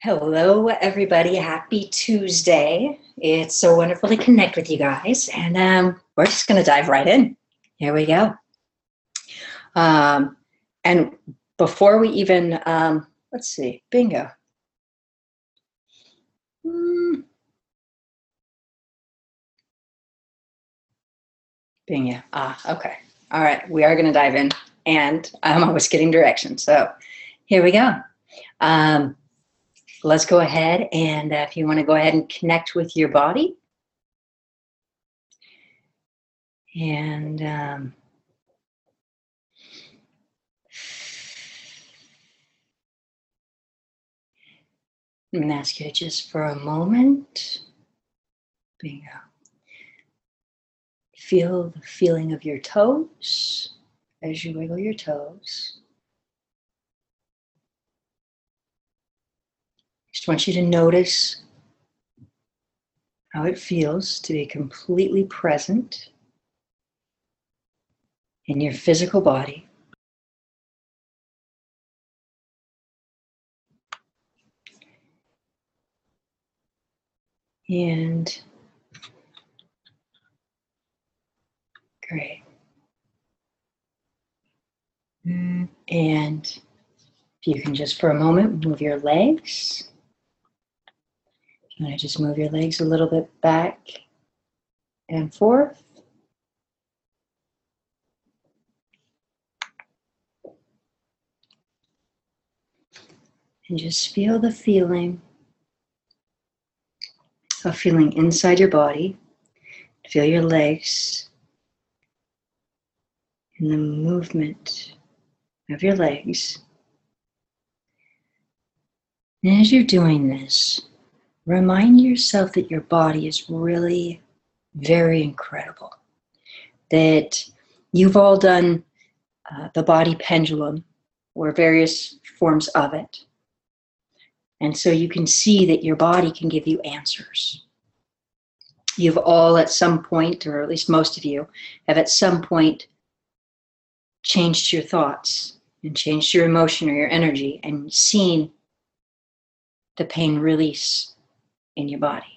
Hello, everybody. Happy Tuesday. It's so wonderful to connect with you guys. And we're just going to dive right in. Here we go. And before we even, let's see, bingo. Bingo. Okay. All right. We are going to dive in. And I'm always getting directions. So here we go. Let's go ahead. And if you want to go ahead and connect with your body. And I'm going to ask you to just for a moment, bingo, feel the feeling of your toes as you wiggle your toes. Just want you to notice how it feels to be completely present in your physical body. And great. And if you can just for a moment move your legs. You want to just move your legs a little bit back and forth. And just feel the feeling of feeling inside your body. Feel your legs and the movement of your legs. And as you're doing this, remind yourself that your body is really very incredible. That you've all done the body pendulum or various forms of it. And so you can see that your body can give you answers. You've all at some point, or at least most of you, have at some point changed your thoughts and changed your emotion or your energy and seen the pain release in your body.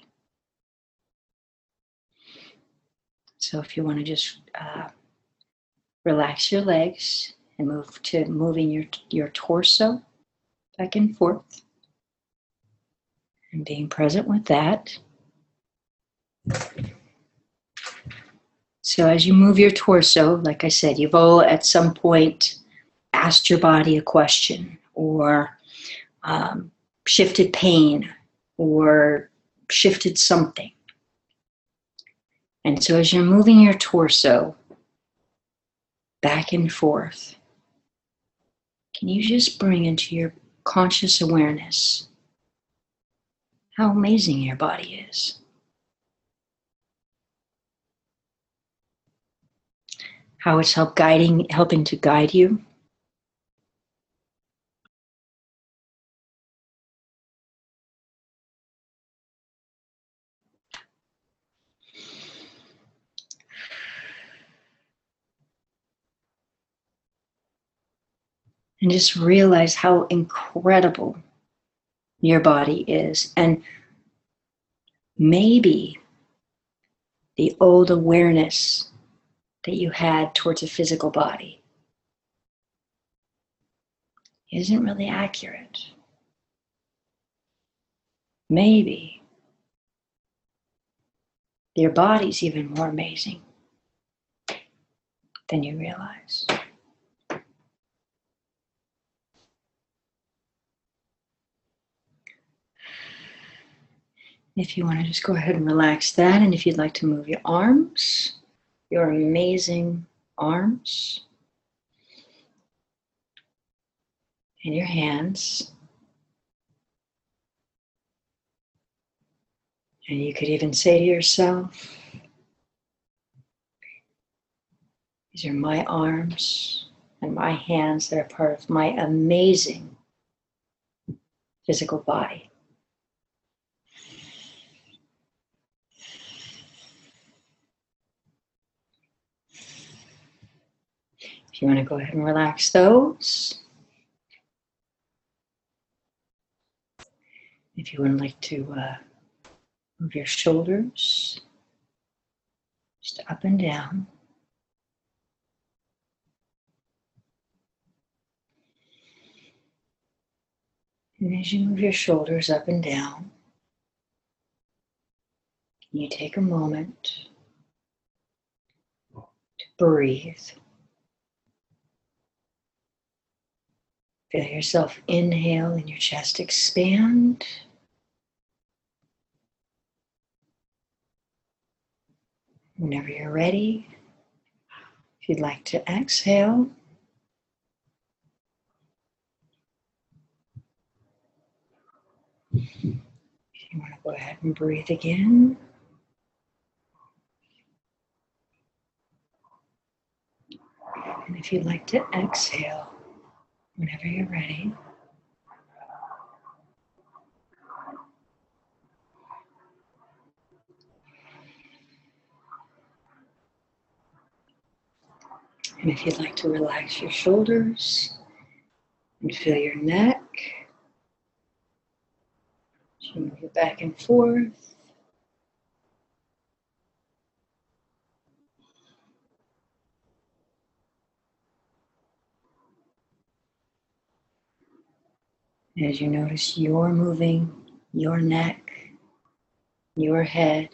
So if you want to just relax your legs and move to moving your torso back and forth and being present with that. So as you move your torso, like I said, you've all at some point asked your body a question or shifted pain or shifted something. And so as you're moving your torso back and forth, can you just bring into your conscious awareness how amazing your body is? How it's helping to guide you. And just realize how incredible your body is. And maybe the old awareness that you had towards a physical body isn't really accurate. Maybe your body's even more amazing than you realize. If you want to just go ahead and relax that, and if you'd like to move your arms, your amazing arms, and your hands. And you could even say to yourself, these are my arms and my hands that are part of my amazing physical body. If you want to go ahead and relax those. If you would like to move your shoulders just up and down. And as you move your shoulders up and down, you take a moment to breathe. Feel yourself inhale and your chest expand. Whenever you're ready, if you'd like to exhale, if you want to go ahead and breathe again. And if you'd like to exhale, whenever you're ready. And if you'd like to relax your shoulders and feel your neck, you move it back and forth. As you notice you're moving your neck, your head,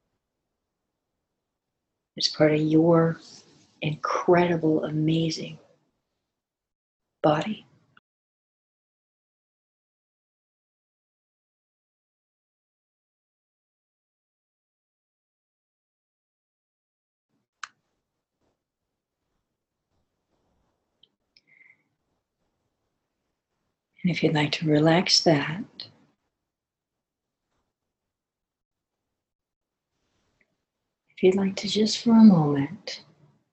as part of your incredible, amazing body. And if you'd like to relax that, if you'd like to just for a moment,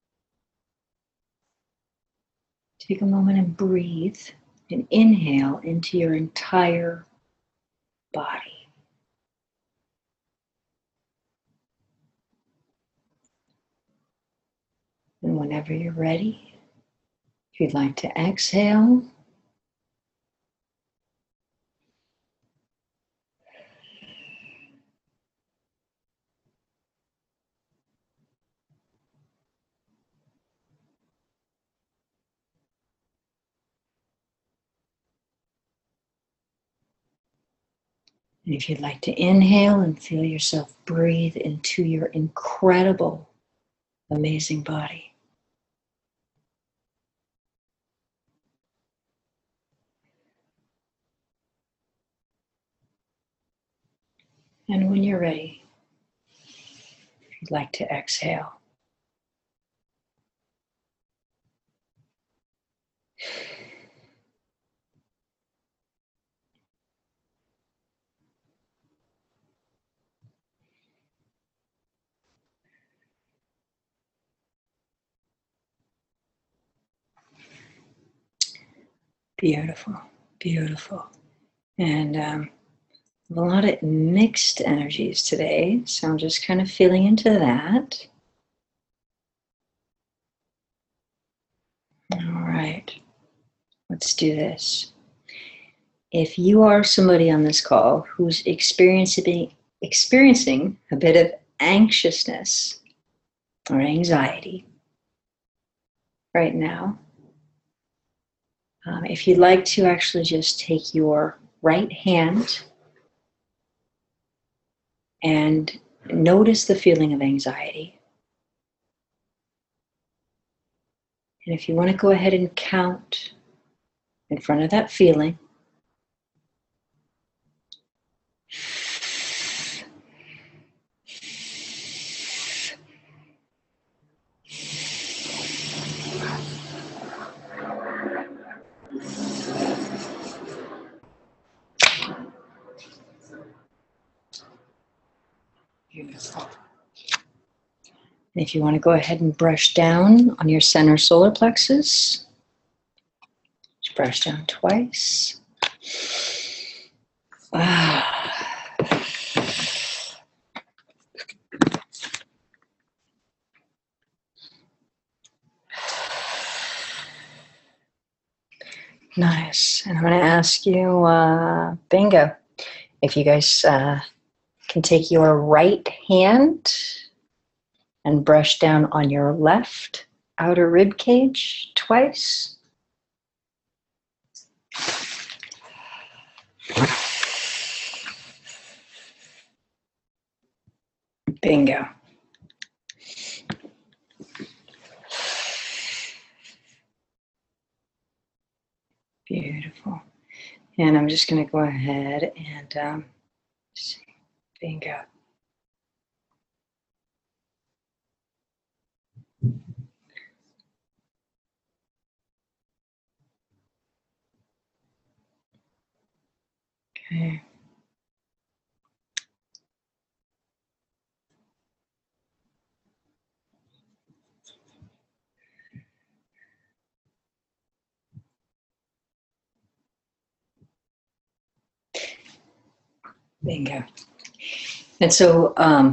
take a moment and breathe and inhale into your entire body. And whenever you're ready, if you'd like to exhale, and if you'd like to inhale and feel yourself breathe into your incredible, amazing body. And when you're ready, if you'd like to exhale. Beautiful, beautiful. And a lot of mixed energies today, so I'm just kind of feeling into that. All right, let's do this. If you are somebody on this call who's experiencing a bit of anxiousness or anxiety right now, if you'd like to actually just take your right hand and notice the feeling of anxiety. And if you want to go ahead and count in front of that feeling, beautiful. And if you want to go ahead and brush down on your center solar plexus, just brush down twice. Nice. And I'm going to ask you, bingo, If you guys can take your right hand and brush down on your left outer rib cage twice. Bingo. Beautiful. And I'm just going to go ahead and bingo. Okay. Bingo. And so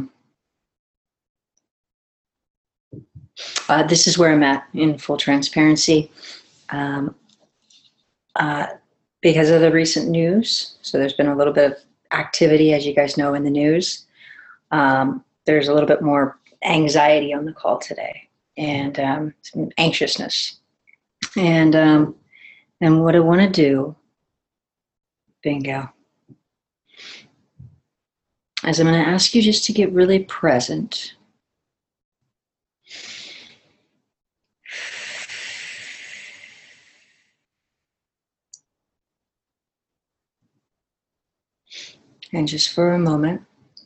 this is where I'm at in full transparency. Because of the recent news, so there's been a little bit of activity, as you guys know, in the news. There's a little bit more anxiety on the call today, and some anxiousness. And what I want to do, bingo, is I'm going to ask you just to get really present. And just for a moment,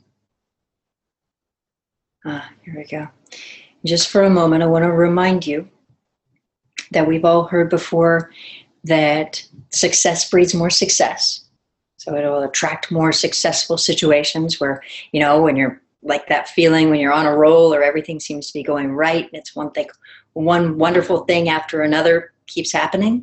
here we go. Just for a moment, I want to remind you that we've all heard before that success breeds more success. So it will attract more successful situations where, you know, when you're like that feeling when you're on a roll or everything seems to be going right and it's one wonderful thing after another keeps happening.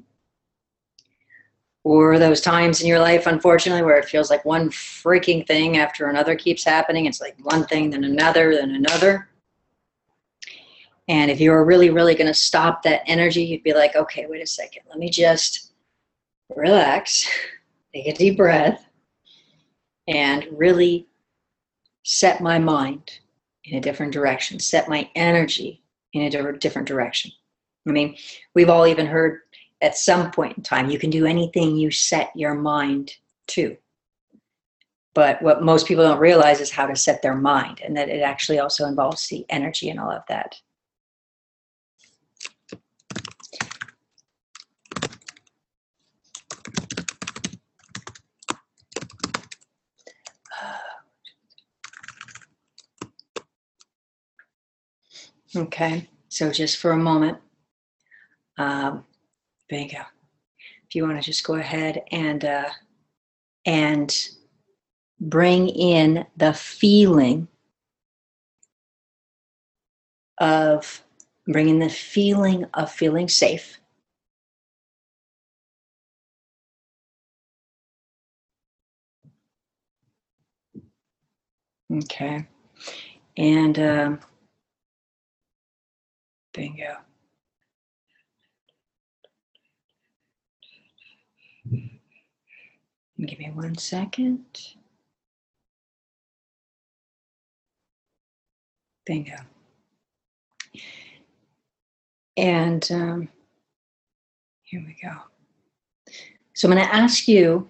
Or those times in your life, unfortunately, where it feels like one freaking thing after another keeps happening. It's like one thing, then another, then another. And if you were really, really going to stop that energy, you'd be like, okay, wait a second. Let me just relax, take a deep breath, and really set my mind in a different direction, set my energy in a different direction. I mean, we've all even heard at some point in time, you can do anything you set your mind to. But what most people don't realize is how to set their mind, and that it actually also involves the energy and all of that. Okay, so just for a moment, bingo. If you want to just go ahead and bring in the feeling of feeling safe. Okay, and bingo. Give me 1 second. Bingo. And here we go. So I'm going to ask you,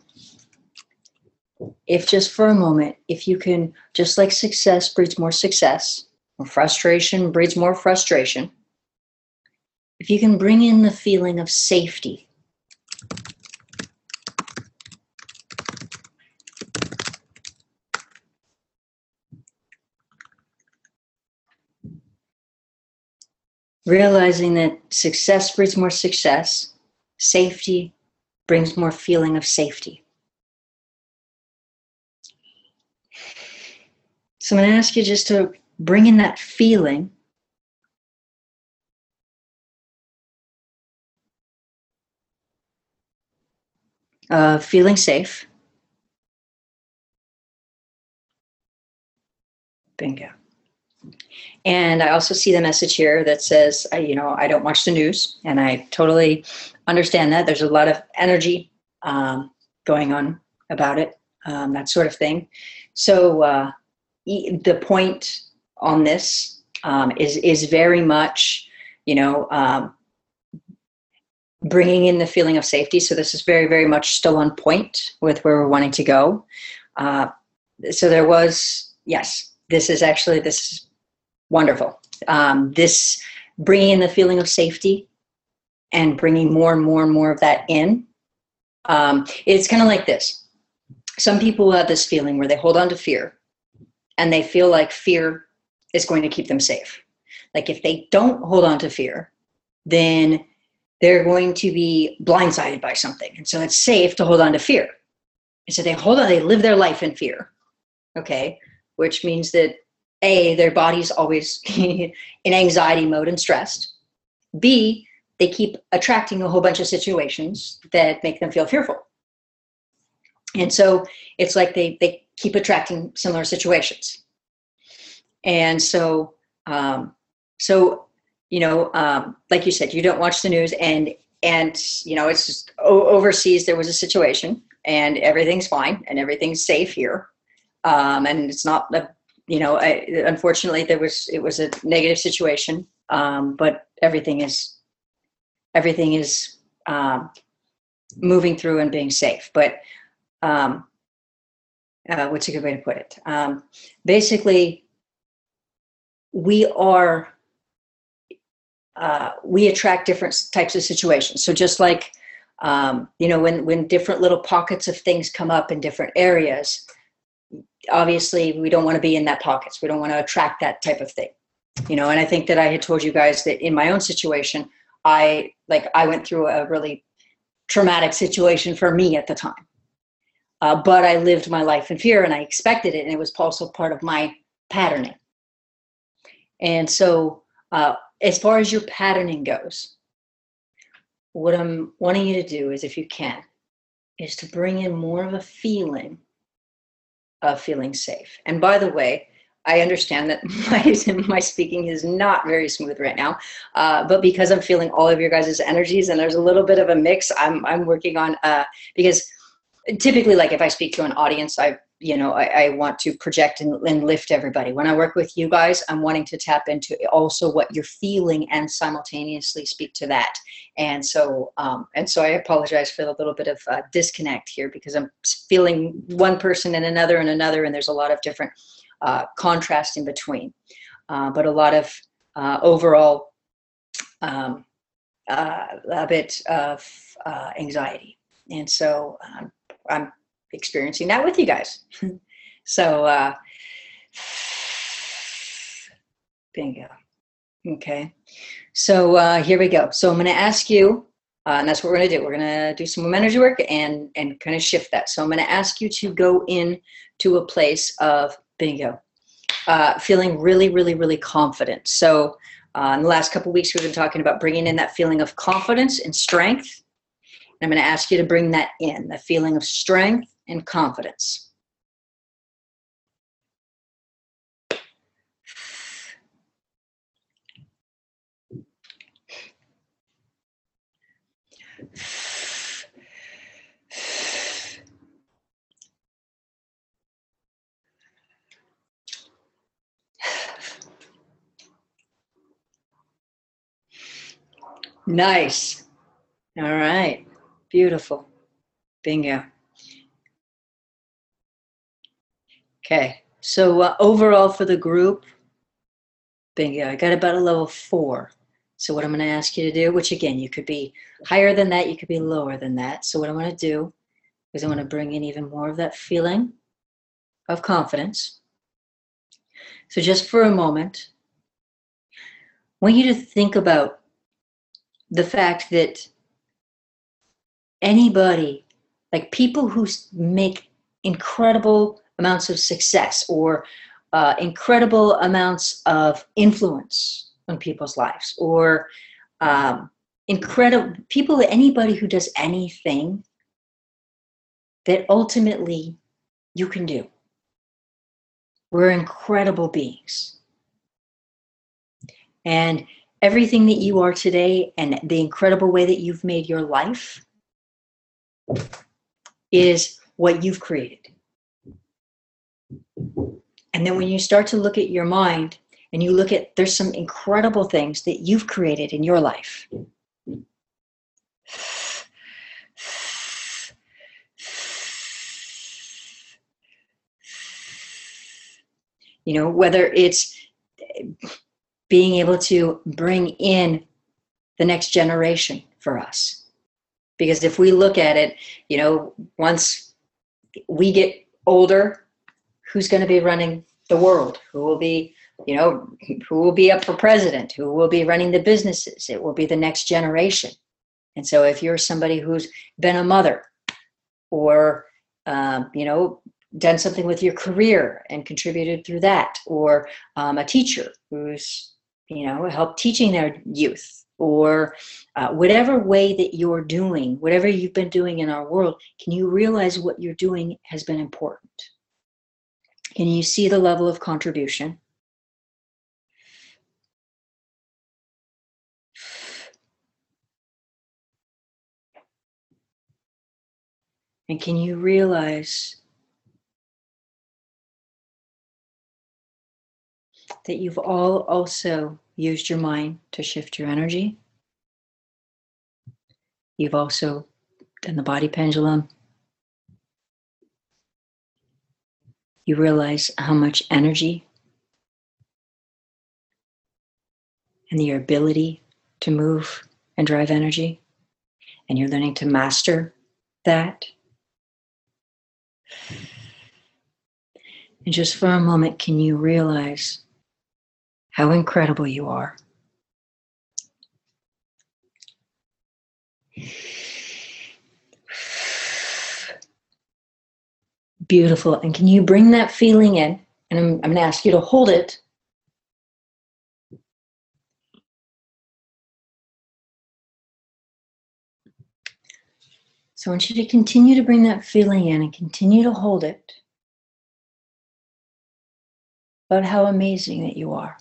if just for a moment, if you can, just like success breeds more success, or frustration breeds more frustration, if you can bring in the feeling of safety. Realizing that success breeds more success, safety brings more feeling of safety. So I'm going to ask you just to bring in that feeling of feeling safe. Bingo. And I also see the message here that says, I don't watch the news, and I totally understand that. There's a lot of energy going on about it. that sort of thing. So the point on this is very much, bringing in the feeling of safety. So this is very, very much still on point with where we're wanting to go. So there was, yes, this is wonderful. This bringing in the feeling of safety and bringing more and more and more of that in. It's kind of like this. Some people have this feeling where they hold on to fear and they feel like fear is going to keep them safe. Like if they don't hold on to fear, then they're going to be blindsided by something. And so it's safe to hold on to fear. And so they live their life in fear. Okay. Which means that A, their body's always in anxiety mode and stressed. B, they keep attracting a whole bunch of situations that make them feel fearful. And so it's like they keep attracting similar situations. And so, like you said, you don't watch the news and it's just overseas, there was a situation and everything's fine and everything's safe here. And it's not, unfortunately it was a negative situation. But everything is moving through and being safe. But what's a good way to put it? Basically, we attract different types of situations. So just like, when different little pockets of things come up in different areas, obviously we don't want to be in that pockets. We don't want to attract that type of thing, and I think that I had told you guys that in my own situation, I went through a really traumatic situation for me at the time. But I lived my life in fear and I expected it. And it was also part of my patterning. And so as far as your patterning goes, what I'm wanting you to do is, if you can, is to bring in more of a feeling of feeling safe. And by the way, I understand that my speaking is not very smooth right now, but because I'm feeling all of your guys' energies and there's a little bit of a mix, I'm working on, because typically, like if I speak to an audience, I want to project and lift everybody. When I work with you guys, I'm wanting to tap into also what you're feeling and simultaneously speak to that. And so I apologize for the little bit of disconnect here, because I'm feeling one person and another, and there's a lot of different contrast in between, but a lot of overall a bit of anxiety. And so I'm experiencing that with you guys. So bingo. Okay. So here we go. So I'm going to ask you, and that's what we're going to do. We're going to do some energy work and kind of shift that. So I'm going to ask you to go in to a place of bingo, feeling really, really, really confident. So in the last couple of weeks, we've been talking about bringing in that feeling of confidence and strength. And I'm going to ask you to bring that in, the feeling of strength and confidence. Nice. All right. Beautiful. Bingo. Okay. So overall for the group, bingo, I got about a level 4. So what I'm going to ask you to do, which again, you could be higher than that, you could be lower than that. So what I'm going to do is I want to bring in even more of that feeling of confidence. So just for a moment, I want you to think about the fact that anybody, like people who make incredible amounts of success or incredible amounts of influence on people's lives, or incredible people, anybody who does anything that ultimately you can do. We're incredible beings. And everything that you are today and the incredible way that you've made your life is what you've created. And then when you start to look at your mind and you look at, there's some incredible things that you've created in your life. You know, whether it's being able to bring in the next generation for us. Because if we look at it, you know, once we get older, who's going to be running the world? Who will be, you know, who will be up for president? Who will be running the businesses? It will be the next generation. And so if you're somebody who's been a mother or, you know, done something with your career and contributed through that, or a teacher who's, you know, helped teaching their youth, or whatever way that you're doing, whatever you've been doing in our world, can you realize what you're doing has been important? Can you see the level of contribution? And can you realize that you've all also used your mind to shift your energy? You've also done the body pendulum. You realize how much energy and your ability to move and drive energy, and you're learning to master that. And just for a moment, can you realize how incredible you are? Beautiful. And can you bring that feeling in? And I'm going to ask you to hold it. So I want you to continue to bring that feeling in and continue to hold it about how amazing that you are.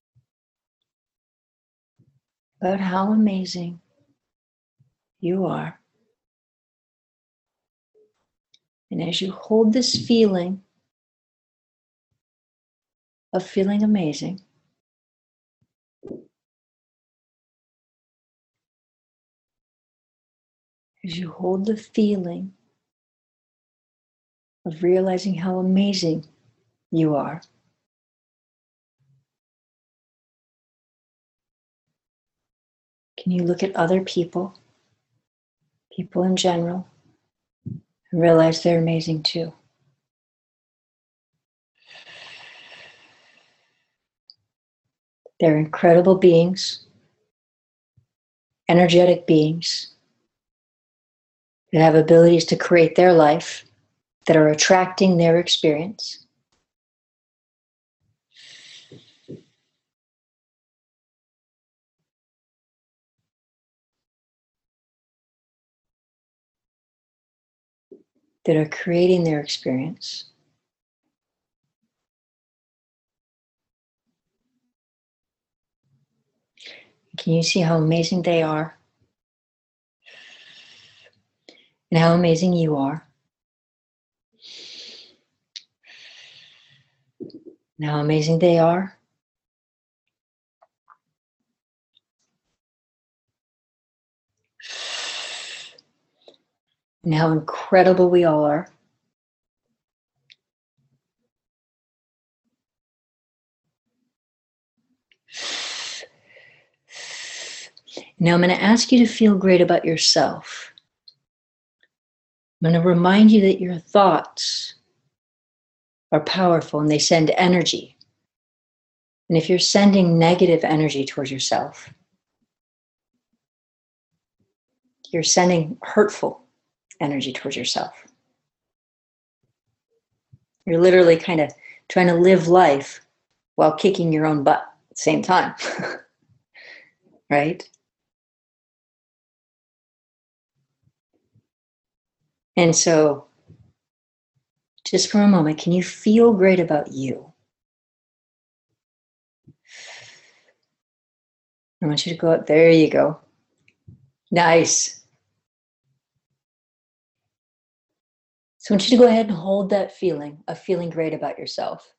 About how amazing you are. And as you hold this feeling of feeling amazing, as you hold the feeling of realizing how amazing you are, can you look at other people, people in general, and realize they're amazing too? They're incredible beings, energetic beings that have abilities to create their life, that are attracting their experience. That are creating their experience. Can you see how amazing they are? And how amazing you are? And how amazing they are? And how incredible we all are? Now I'm going to ask you to feel great about yourself. I'm going to remind you that your thoughts are powerful and they send energy. And if you're sending negative energy towards yourself, you're sending hurtful energy towards yourself. You're literally kind of trying to live life while kicking your own butt at the same time. Right? And so, just for a moment, can you feel great about you? I want you to go up. There you go. Nice. So I want you to go ahead and hold that feeling of feeling great about yourself.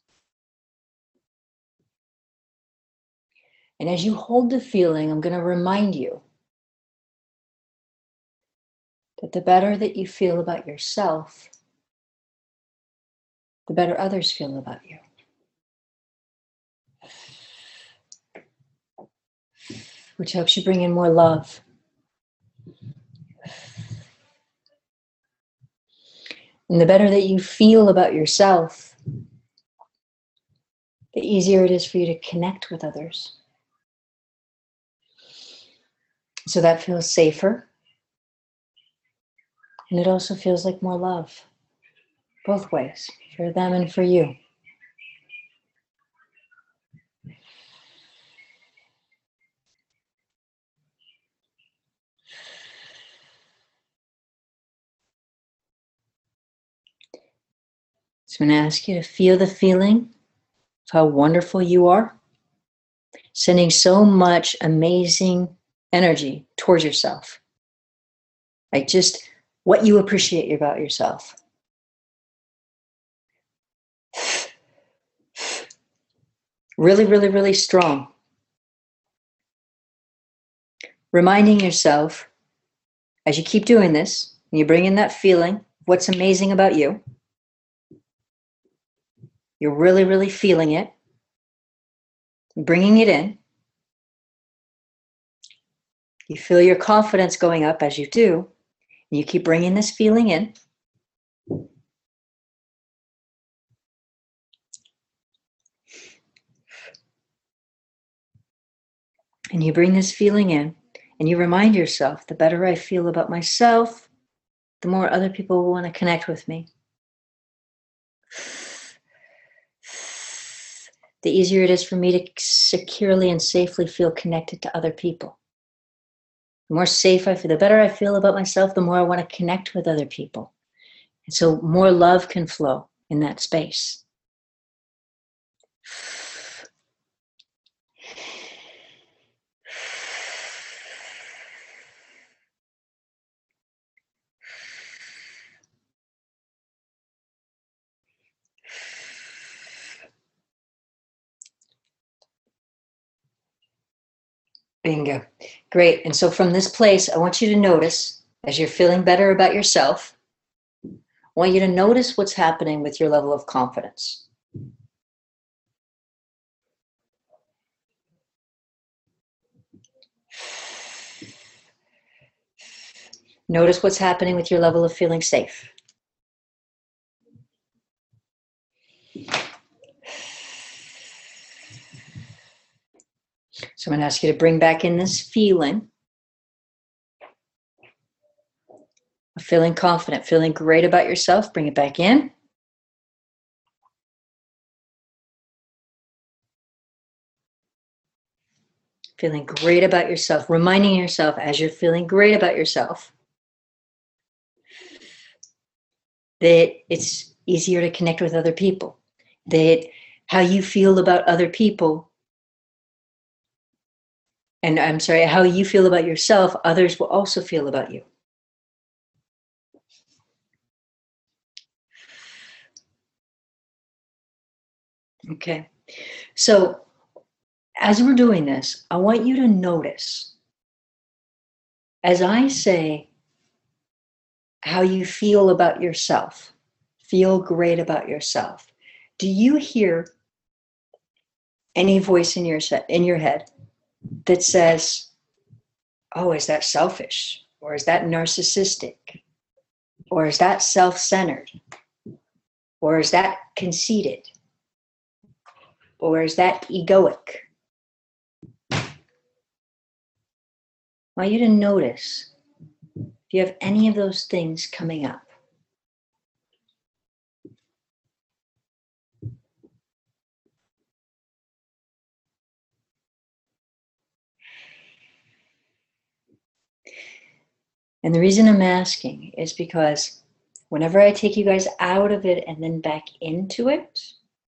And as you hold the feeling, I'm going to remind you that the better that you feel about yourself, the better others feel about you. Which helps you bring in more love. And the better that you feel about yourself, the easier it is for you to connect with others. So that feels safer. And it also feels like more love, both ways, for them and for you. So I'm going to ask you to feel the feeling of how wonderful you are, sending so much amazing energy towards yourself. Like just what you appreciate about yourself. Really, really, really strong. Reminding yourself, as you keep doing this, and you bring in that feeling of what's amazing about you, you're really, really feeling it, bringing it in. You feel your confidence going up as you do, and you keep bringing this feeling in. And you bring this feeling in, and you remind yourself, the better I feel about myself, the more other people will want to connect with me. The easier it is for me to securely and safely feel connected to other people. The more safe I feel, the better I feel about myself, the more I want to connect with other people. And so more love can flow in that space. Bingo. Great. And so from this place, I want you to notice, as you're feeling better about yourself, I want you to notice what's happening with your level of confidence. Notice what's happening with your level of feeling safe. So I'm going to ask you to bring back in this feeling of feeling confident, feeling great about yourself. Bring it back in. Feeling great about yourself, reminding yourself as you're feeling great about yourself that it's easier to connect with other people, that how you feel about other people, and I'm sorry, how you feel about yourself, others will also feel about you. Okay, so as we're doing this, I want you to notice, as I say, how you feel about yourself, feel great about yourself. Do you hear any voice in your head that says, oh, is that selfish? Or is that narcissistic? Or is that self-centered? Or is that conceited? Or is that egoic? I want you to notice if you have any of those things coming up. And the reason I'm asking is because whenever I take you guys out of it and then back into it,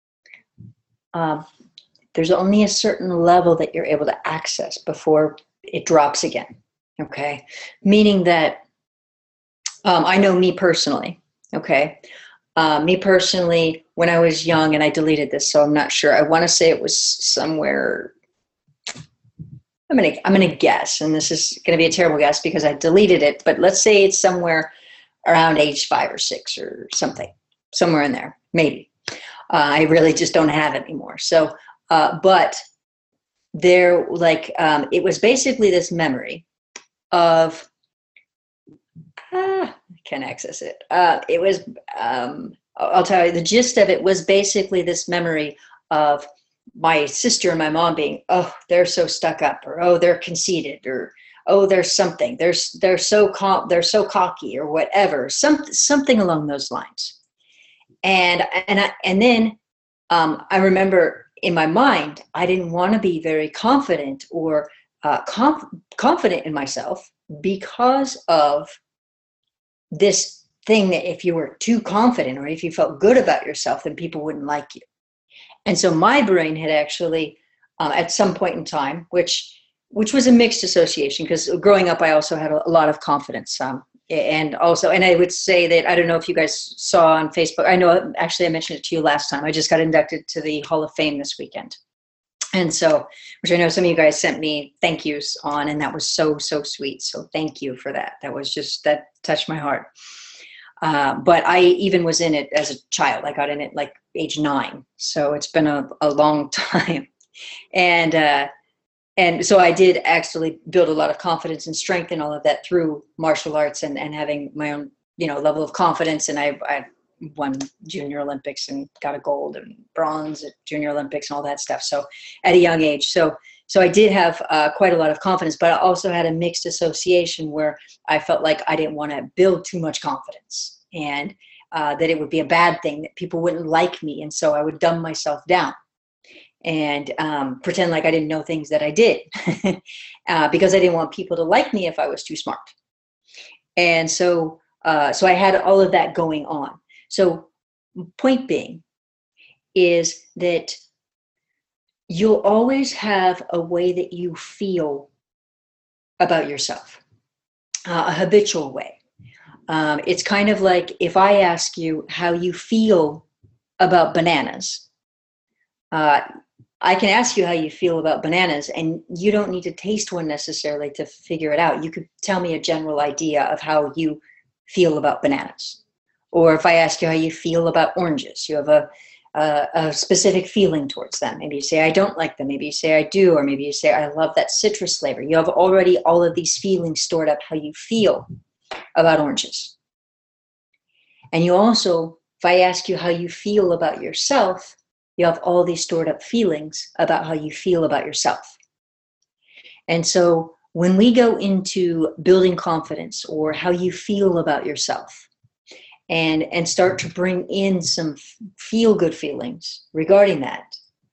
there's only a certain level that you're able to access before it drops again, okay? Meaning that I know me personally, Okay. Me personally, when I was young, and I deleted this, so I'm not sure. I want to say it was somewhere. I'm gonna guess, and this is gonna be a terrible guess because I deleted it. But let's say it's somewhere around age 5 or 6 or something, somewhere in there, maybe. I really just don't have it anymore. So, but there, like, it was basically this memory of. I can't access it. It was. I'll tell you, the gist of it was basically this memory of my sister and my mom being, oh, they're so stuck up, or oh, they're conceited, or oh, there's something, they're so cocky, or whatever, something along those lines. And then I remember in my mind, I didn't want to be very confident or confident in myself because of this thing that if you were too confident or if you felt good about yourself, then people wouldn't like you. And so my brain had actually, at some point in time, which was a mixed association, because growing up, I also had a lot of confidence. And I would say that, I don't know if you guys saw on Facebook, I know actually I mentioned it to you last time. I just got inducted to the Hall of Fame this weekend. And so, which I know some of you guys sent me thank yous on, and that was so, so sweet. So thank you for that. That touched my heart. But I even was in it as a child. I got in it like age 9. So it's been a long time. And so I did actually build a lot of confidence and strength and all of that through martial arts and having my own, level of confidence. And I won Junior Olympics and got a gold and bronze at Junior Olympics and all that stuff. So at a young age. So I did have quite a lot of confidence, but I also had a mixed association where I felt like I didn't want to build too much confidence, and that it would be a bad thing, that people wouldn't like me. And so I would dumb myself down and pretend like I didn't know things that I did because I didn't want people to like me if I was too smart. And so I had all of that going on. So point being is that you'll always have a way that you feel about yourself, a habitual way. It's kind of like if I ask you how you feel about bananas, I can ask you how you feel about bananas, and you don't need to taste one necessarily to figure it out. You could tell me a general idea of how you feel about bananas. Or if I ask you how you feel about oranges, you have a specific feeling towards them. Maybe you say, I don't like them. Maybe you say, I do. Or maybe you say, I love that citrus flavor. You have already all of these feelings stored up, how you feel about oranges. And you also, if I ask you how you feel about yourself, you have all these stored up feelings about how you feel about yourself. And so when we go into building confidence or how you feel about yourself, and start to bring in some feel-good feelings regarding that,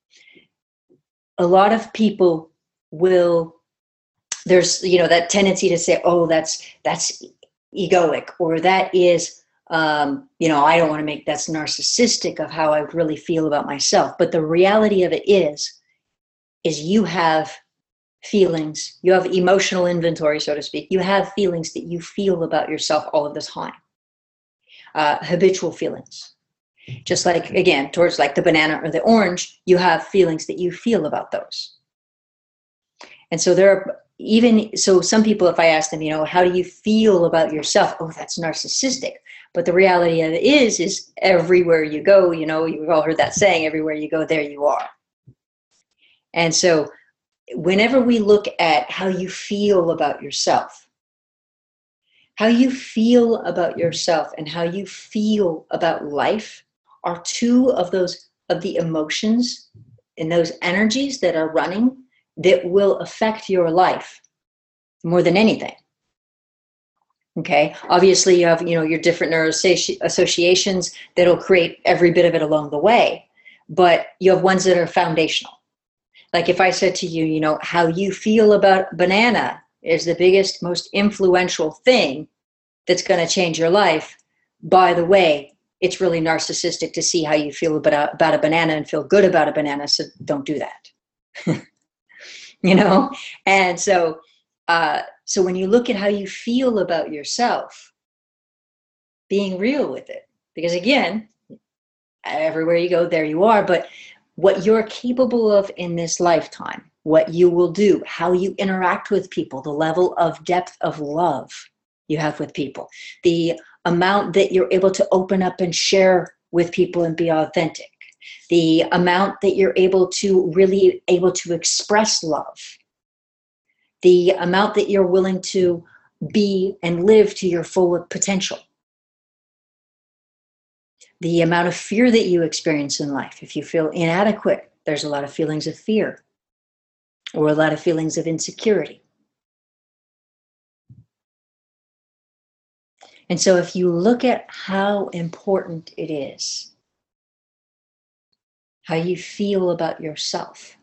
a lot of people there's that tendency to say, oh, that's egoic, or that is I don't want to make, that's narcissistic of how I really feel about myself. But the reality of it is you have feelings, you have emotional inventory, so to speak. You have feelings that you feel about yourself all of the time. Habitual feelings. Just like, again, towards like the banana or the orange, you have feelings that you feel about those. And so some people, if I ask them, how do you feel about yourself? Oh, that's narcissistic. But the reality of it is everywhere you go, you've all heard that saying, everywhere you go, there you are. And so whenever we look at how you feel about yourself, how you feel about yourself and how you feel about life are two of the emotions and those energies that are running that will affect your life more than anything. Okay. Obviously, you have, your different associations that'll create every bit of it along the way, but you have ones that are foundational. Like if I said to you, how you feel about banana is the biggest, most influential thing that's going to change your life. By the way, it's really narcissistic to see how you feel about a banana and feel good about a banana. So don't do that. And so when you look at how you feel about yourself, being real with it, Because again, everywhere you go, there you are. But what you're capable of in this lifetime, what you will do, how you interact with people, the level of depth of love you have with people, the amount that you're able to open up and share with people and be authentic, the amount that you're really able to express love, the amount that you're willing to be and live to your full potential, the amount of fear that you experience in life. If you feel inadequate, there's a lot of feelings of fear or a lot of feelings of insecurity. And so if you look at how important it is, how you feel about yourself.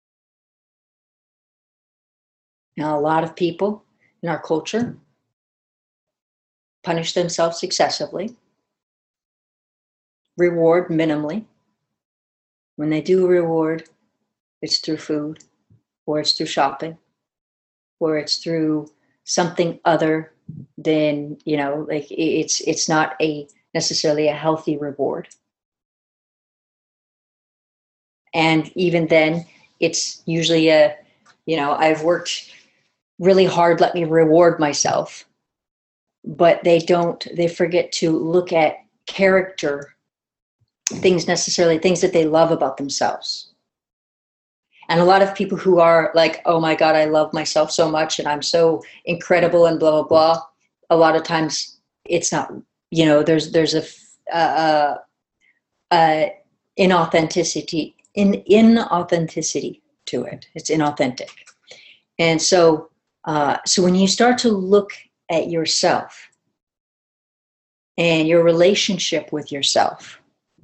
Now, a lot of people in our culture punish themselves excessively, reward minimally. When they do reward, it's through food, or it's through shopping, or it's through something other than, like it's not necessarily a healthy reward. And even then, it's usually I've worked really hard, let me reward myself. But they forget to look at character, things that they love about themselves. And a lot of people who are like, oh my God, I love myself so much and I'm so incredible and blah, blah, blah. A lot of times it's not, there's a inauthenticity to it. It's inauthentic. And so when you start to look at yourself and your relationship with yourself,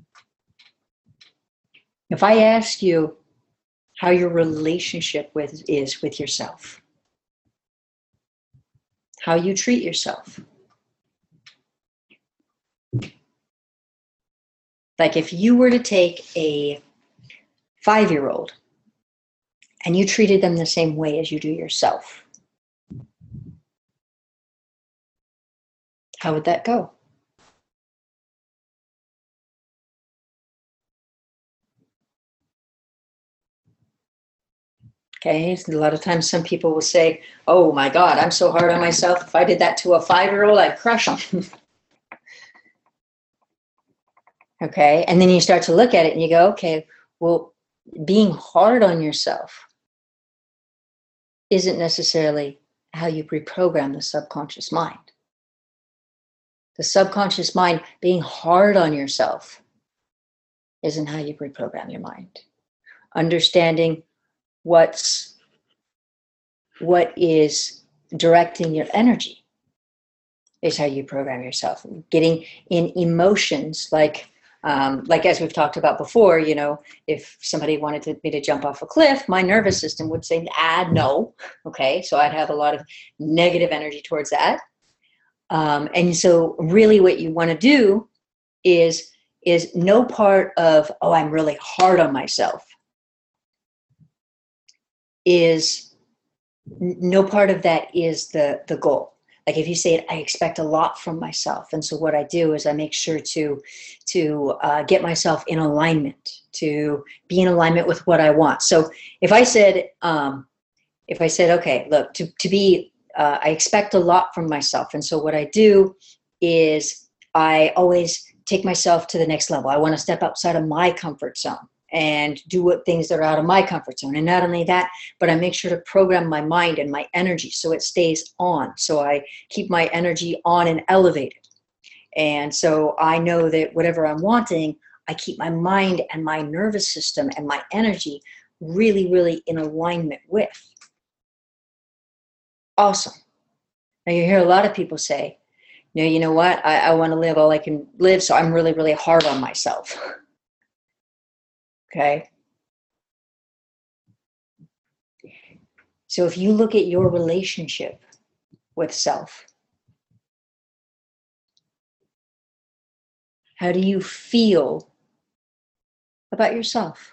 if I ask you how your relationship is with yourself, how you treat yourself, like if you were to take a 5-year-old and you treated them the same way as you do yourself, how would that go? Okay, a lot of times some people will say, oh my God, I'm so hard on myself. If I did that to a 5-year-old, I'd crush them. Okay, and then you start to look at it and you go, okay, well, being hard on yourself isn't necessarily how you reprogram the subconscious mind. The subconscious mind, being hard on yourself, isn't how you reprogram your mind. Understanding what is directing your energy is how you program yourself. Getting in emotions like as we've talked about before, if somebody wanted me to jump off a cliff, my nervous system would say, no. Okay, so I'd have a lot of negative energy towards that. And so really what you want to do is no part of, oh, I'm really hard on myself, is no part of that is the goal. Like if you say, I expect a lot from myself. And so what I do is I make sure to get myself in alignment, to be in alignment with what I want. So if I said, okay, look, to be, I expect a lot from myself. And so what I do is I always take myself to the next level. I want to step outside of my comfort zone and do things that are out of my comfort zone. And not only that, but I make sure to program my mind and my energy so it stays on. So I keep my energy on and elevated. And so I know that whatever I'm wanting, I keep my mind and my nervous system and my energy really, really in alignment with. Awesome. Now you hear a lot of people say, no, you know what? I want to live all I can live, so I'm really, really hard on myself. Okay. So if you look at your relationship with self, how do you feel about yourself?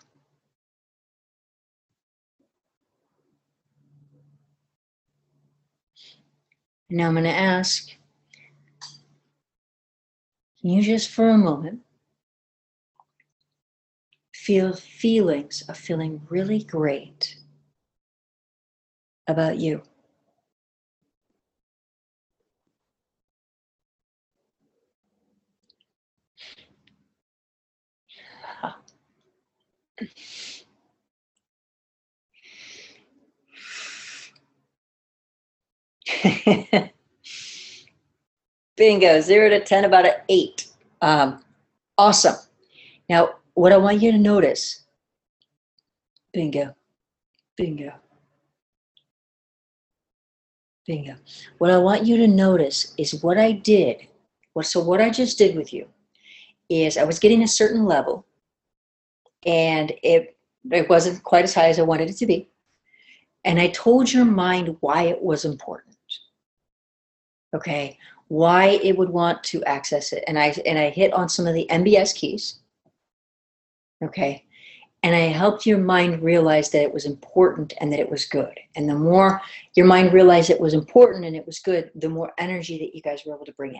Now I'm going to ask, you just for a moment feel feelings of feeling really great about you. Bingo, 0 to 10, about an 8. Awesome. Now, what I want you to notice, bingo, bingo, bingo. What I want you to notice is what I did. What I just did with you is I was getting a certain level, and it wasn't quite as high as I wanted it to be. And I told your mind why it was important. Okay, why it would want to access it. And I hit on some of the MBS keys. Okay. And I helped your mind realize that it was important and that it was good. And the more your mind realized it was important and it was good, the more energy that you guys were able to bring in.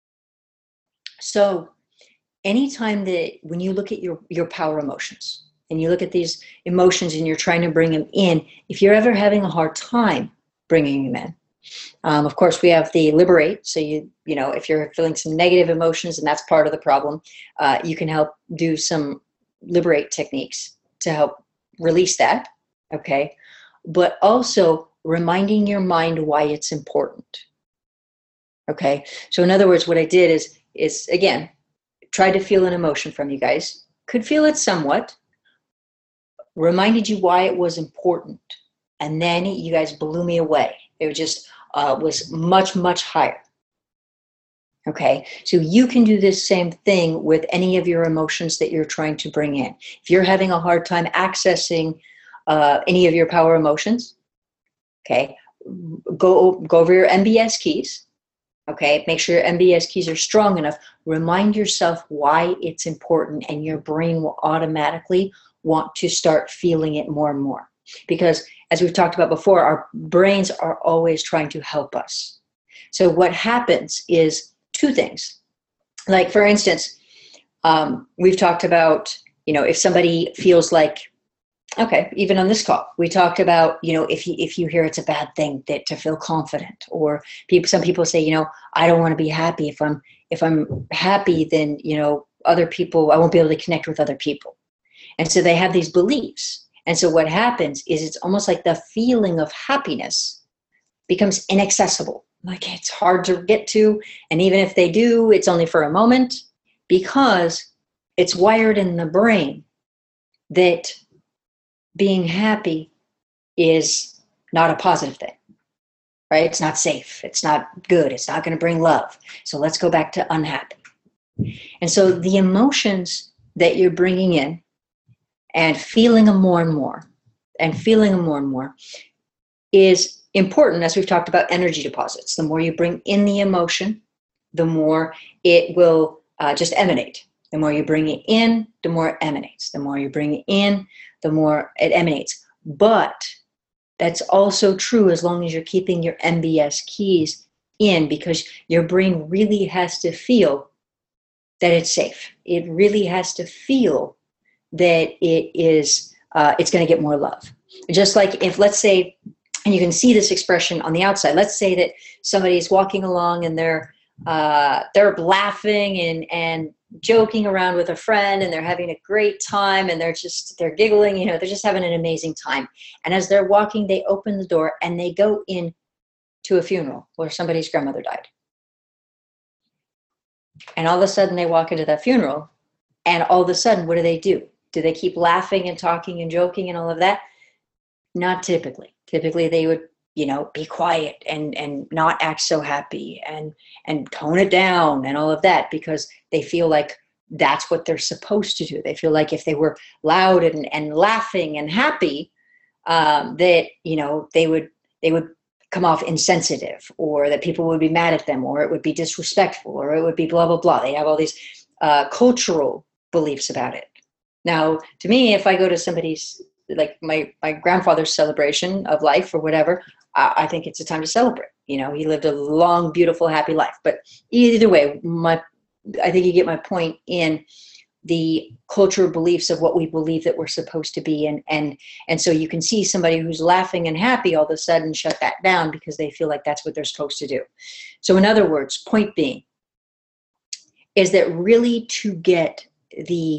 So anytime that when you look at your power emotions and you look at these emotions and you're trying to bring them in, if you're ever having a hard time bringing them in, of course, we have the liberate. So you know, if you're feeling some negative emotions and that's part of the problem, you can help do some liberate techniques to help release that. Okay, but also reminding your mind why it's important. Okay, so in other words, what I did is again tried to feel an emotion from you guys. Could feel it somewhat. Reminded you why it was important, and then you guys blew me away. It just was much, much higher. Okay, so you can do this same thing with any of your emotions that you're trying to bring in. If you're having a hard time accessing any of your power emotions, okay, go over your MBS keys. Okay, make sure your MBS keys are strong enough. Remind yourself why it's important, and your brain will automatically want to start feeling it more and more. Because as we've talked about before, our brains are always trying to help us. So what happens is two things. Like, for instance, we've talked about, you know, if somebody feels like, okay, even on this call, we talked about, you know, if you hear it's a bad thing, that to feel confident, or some people say, you know, I don't want to be happy. If I'm happy, then, you know, other people, I won't be able to connect with other people. And so they have these beliefs. And so what happens is it's almost like the feeling of happiness becomes inaccessible. Like, it's hard to get to. And even if they do, it's only for a moment, because it's wired in the brain that being happy is not a positive thing, right? It's not safe. It's not good. It's not going to bring love. So let's go back to unhappy. And so the emotions that you're bringing in and feeling them more and more and feeling them more and more is important, as we've talked about energy deposits. The more you bring in the emotion, the more it will just emanate. The more you bring it in, the more it emanates. The more you bring it in, the more it emanates. But that's also true as long as you're keeping your MBS keys in, because your brain really has to feel that it's safe. It really has to feel that it is, it's going to get more love. Just like if, let's say, and you can see this expression on the outside, let's say that somebody's walking along and they're laughing and joking around with a friend, and they're having a great time, and they're giggling, you know, they're just having an amazing time. And as they're walking, they open the door and they go in to a funeral where somebody's grandmother died. And all of a sudden they walk into that funeral, and all of a sudden, what do? Do they keep laughing and talking and joking and all of that? Not typically. Typically they would, you know, be quiet and not act so happy and tone it down and all of that, because they feel like that's what they're supposed to do. They feel like if they were loud and laughing and happy, that, you know, they would come off insensitive, or that people would be mad at them, or it would be disrespectful, or it would be blah, blah, blah. They have all these cultural beliefs about it. Now, to me, if I go to somebody's, like my grandfather's celebration of life or whatever, I think it's a time to celebrate. You know, he lived a long, beautiful, happy life. But either way, my I think you get my point in the cultural beliefs of what we believe that we're supposed to be. And so you can see somebody who's laughing and happy all of a sudden shut that down because they feel like that's what they're supposed to do. So in other words, point being is that really to get the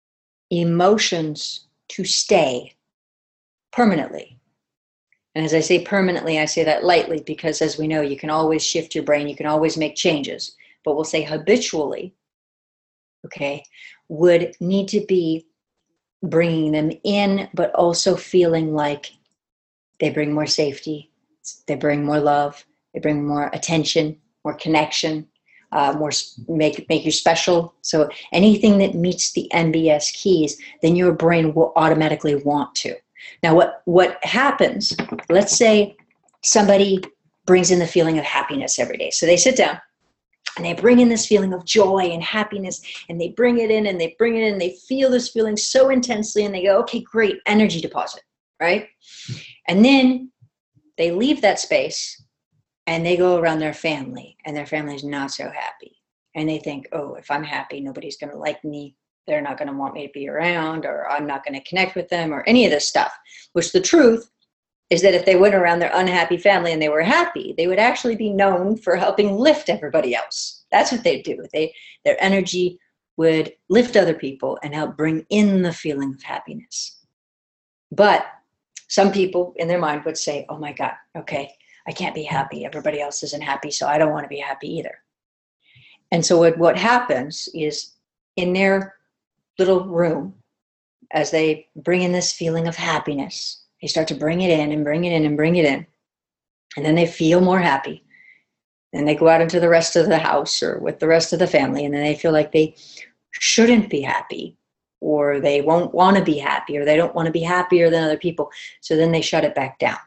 emotions to stay permanently. And as I say permanently, I say that lightly because as we know, you can always shift your brain, you can always make changes, but we'll say habitually, okay, would need to be bringing them in, but also feeling like they bring more safety, they bring more love, they bring more attention, more connection, more make you special. So anything that meets the MBS keys, then your brain will automatically want to. Now, what happens? Let's say somebody brings in the feeling of happiness every day. So they sit down. And they bring in this feeling of joy and happiness, and they bring it in and they bring it in. They feel this feeling so intensely, and they go, okay, great, energy deposit, right? And then they leave that space, and they go around their family, and their family's not so happy. And they think, oh, if I'm happy, nobody's going to like me. They're not going to want me to be around, or I'm not going to connect with them, or any of this stuff. Which the truth is that if they went around their unhappy family and they were happy, they would actually be known for helping lift everybody else. That's what they do. Their energy would lift other people and help bring in the feeling of happiness. But some people in their mind would say, oh my God, okay, I can't be happy. Everybody else isn't happy, so I don't want to be happy either. And so what happens is in their little room, as they bring in this feeling of happiness, they start to bring it in and bring it in and bring it in. And then they feel more happy. And they go out into the rest of the house or with the rest of the family. And then they feel like they shouldn't be happy, or they won't want to be happy, or they don't want to be happier than other people. So then they shut it back down.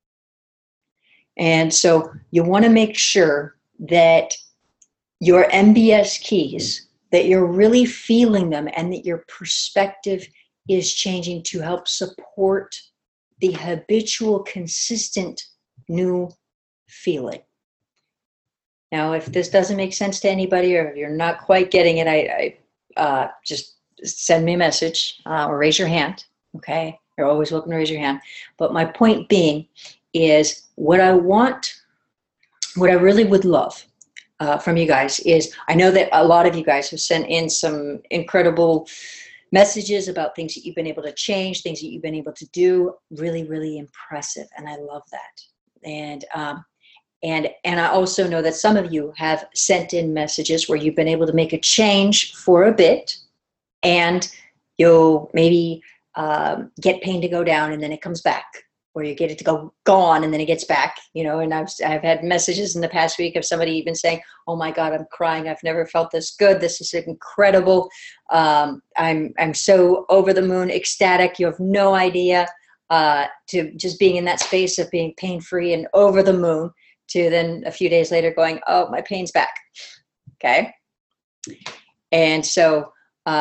And so you want to make sure that your MBS keys, that you're really feeling them and that your perspective is changing to help support the habitual, consistent new feeling. Now, if this doesn't make sense to anybody, or if you're not quite getting it, I just send me a message or raise your hand. Okay, you're always welcome to raise your hand. But my point being is what I really would love from you guys is, I know that a lot of you guys have sent in some incredible messages about things that you've been able to change, things that you've been able to do. Really, really impressive. And I love that. And I also know that some of you have sent in messages where you've been able to make a change for a bit, and you'll maybe get pain to go down and then it comes back, or you get it to go gone and then it gets back, and I've had messages in the past week of somebody even saying, oh my God, I'm crying. I've never felt this good. This is incredible. I'm so over the moon, ecstatic. You have no idea, to just being in that space of being pain-free and over the moon, to then a few days later going, oh, my pain's back. Okay. And so,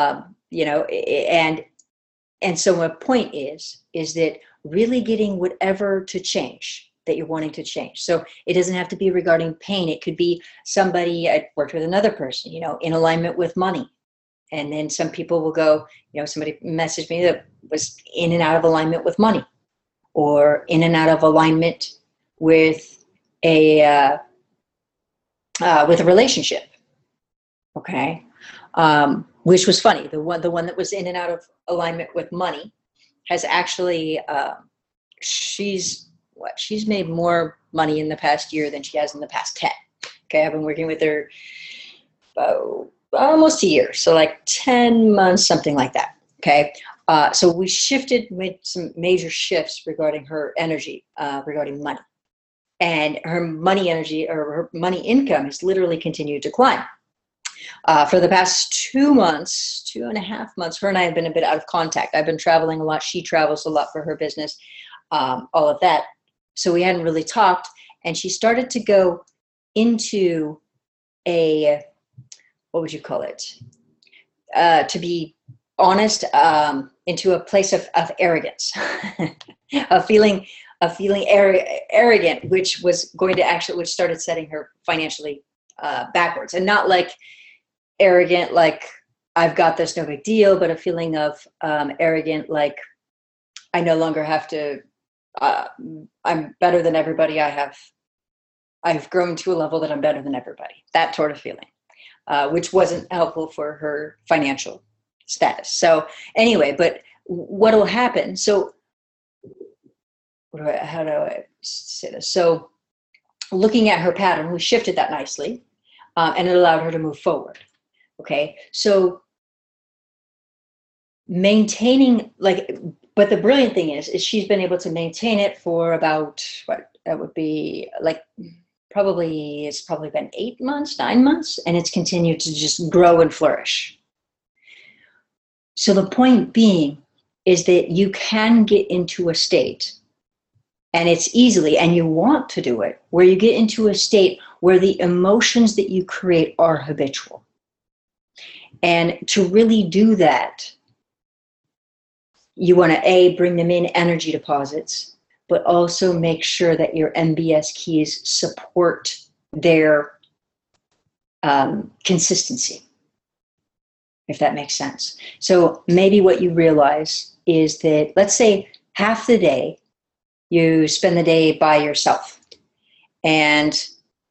and so my point is that really getting whatever to change that you're wanting to change. So it doesn't have to be regarding pain. It could be somebody, I worked with another person, in alignment with money. And then some people will go, somebody messaged me that was in and out of alignment with money, or in and out of alignment with a relationship. Okay. Which was funny. The one that was in and out of alignment with money has actually, she's made more money in the past year than she has in the past 10. Okay. I've been working with her almost a year. So like 10 months, something like that. Okay. So we made some major shifts regarding her energy, regarding money. And her money energy, or her money income, has literally continued to climb. For the past 2.5 months, her and I have been a bit out of contact. I've been traveling a lot. She travels a lot for her business, all of that. So we hadn't really talked. And she started to go into what would you call it? To be honest, into a place of arrogance, of feeling arrogant, which was going to which started setting her financially backwards. And not like arrogant, like I've got this, no big deal, but a feeling of arrogant, like I no longer have to, uh, I'm better than everybody. I've grown to a level that I'm better than everybody. That sort of feeling, which wasn't helpful for her financial status. So anyway, but what will happen? So how do I say this? So looking at her pattern, we shifted that nicely, and it allowed her to move forward. Okay, so maintaining, like, but the brilliant thing is she's been able to maintain it for about, what that would be like, probably it's probably been 8 months, 9 months, and it's continued to just grow and flourish. So the point being is that you can get into a state, and it's easily, and you want to do it, where you get into a state where the emotions that you create are habitual. And to really do that, you want to bring them in energy deposits, but also make sure that your MBS keys support their consistency, if that makes sense. So maybe what you realize is that, let's say half the day you spend the day by yourself, and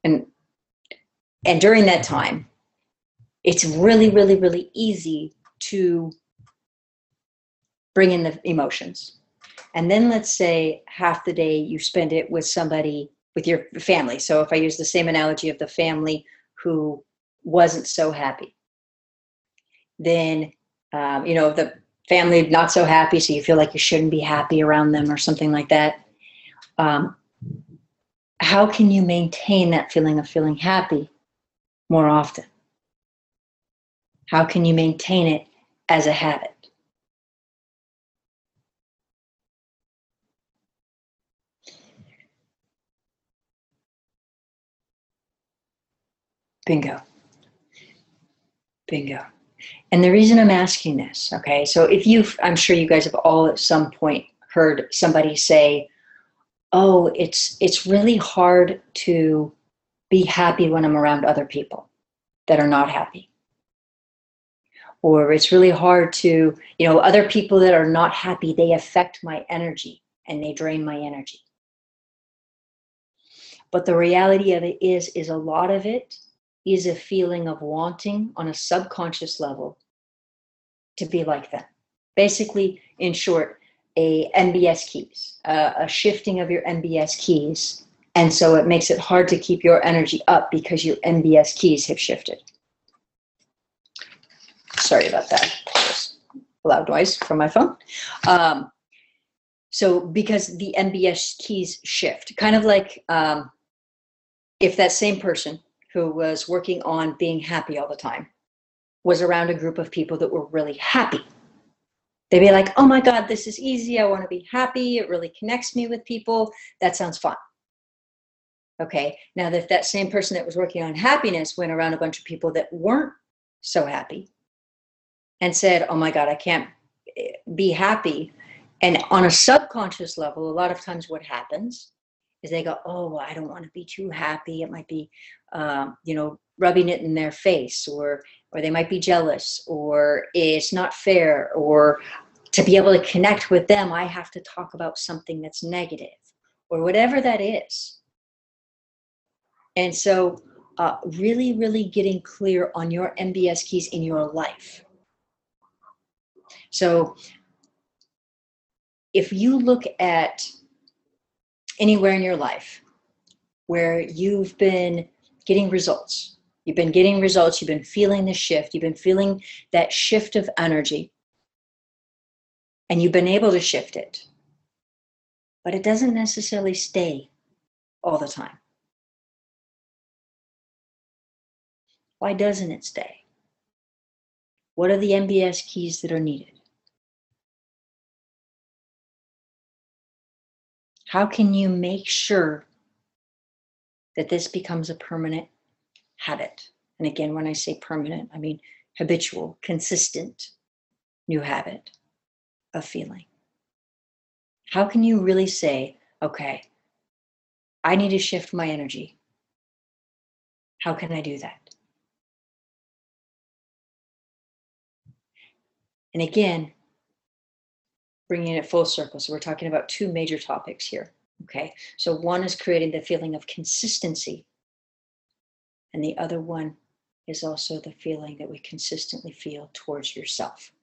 during that time it's really, really, really easy to bring in the emotions. And then let's say half the day you spend it with somebody, with your family. So if I use the same analogy of the family who wasn't so happy, then the family not so happy, so you feel like you shouldn't be happy around them or something like that. How can you maintain that feeling of feeling happy more often? How can you maintain it as a habit? Bingo. Bingo. And the reason I'm asking this, okay, so I'm sure you guys have all at some point heard somebody say, oh, it's really hard to be happy when I'm around other people that are not happy. Or it's really hard to, other people that are not happy, they affect my energy and they drain my energy. But the reality of it is a lot of it is a feeling of wanting on a subconscious level to be like them. Basically, in short, a MBS keys, a shifting of your MBS keys. And so it makes it hard to keep your energy up because your MBS keys have shifted. Sorry about that. Just loud noise from my phone. So because the MBS keys shift, kind of like if that same person who was working on being happy all the time was around a group of people that were really happy, they'd be like, oh my God, this is easy. I want to be happy. It really connects me with people. That sounds fun. Okay. Now, if that same person that was working on happiness went around a bunch of people that weren't so happy and said, oh my God, I can't be happy. And on a subconscious level, a lot of times what happens is they go, oh, I don't want to be too happy. It might be, rubbing it in their face, or they might be jealous, or it's not fair, or to be able to connect with them, I have to talk about something that's negative, or whatever that is. And so really, really getting clear on your MBS keys in your life. So if you look at anywhere in your life where you've been getting results, you've been feeling the shift, you've been feeling that shift of energy, and you've been able to shift it, but it doesn't necessarily stay all the time. Why doesn't it stay? What are the MBS keys that are needed? How can you make sure that this becomes a permanent habit? And again, when I say permanent, I mean habitual, consistent, new habit of feeling. How can you really say, okay, I need to shift my energy. How can I do that? And again, bringing it full circle. So we're talking about two major topics here. Okay. So one is creating the feeling of consistency, and the other one is also the feeling that we consistently feel towards yourself.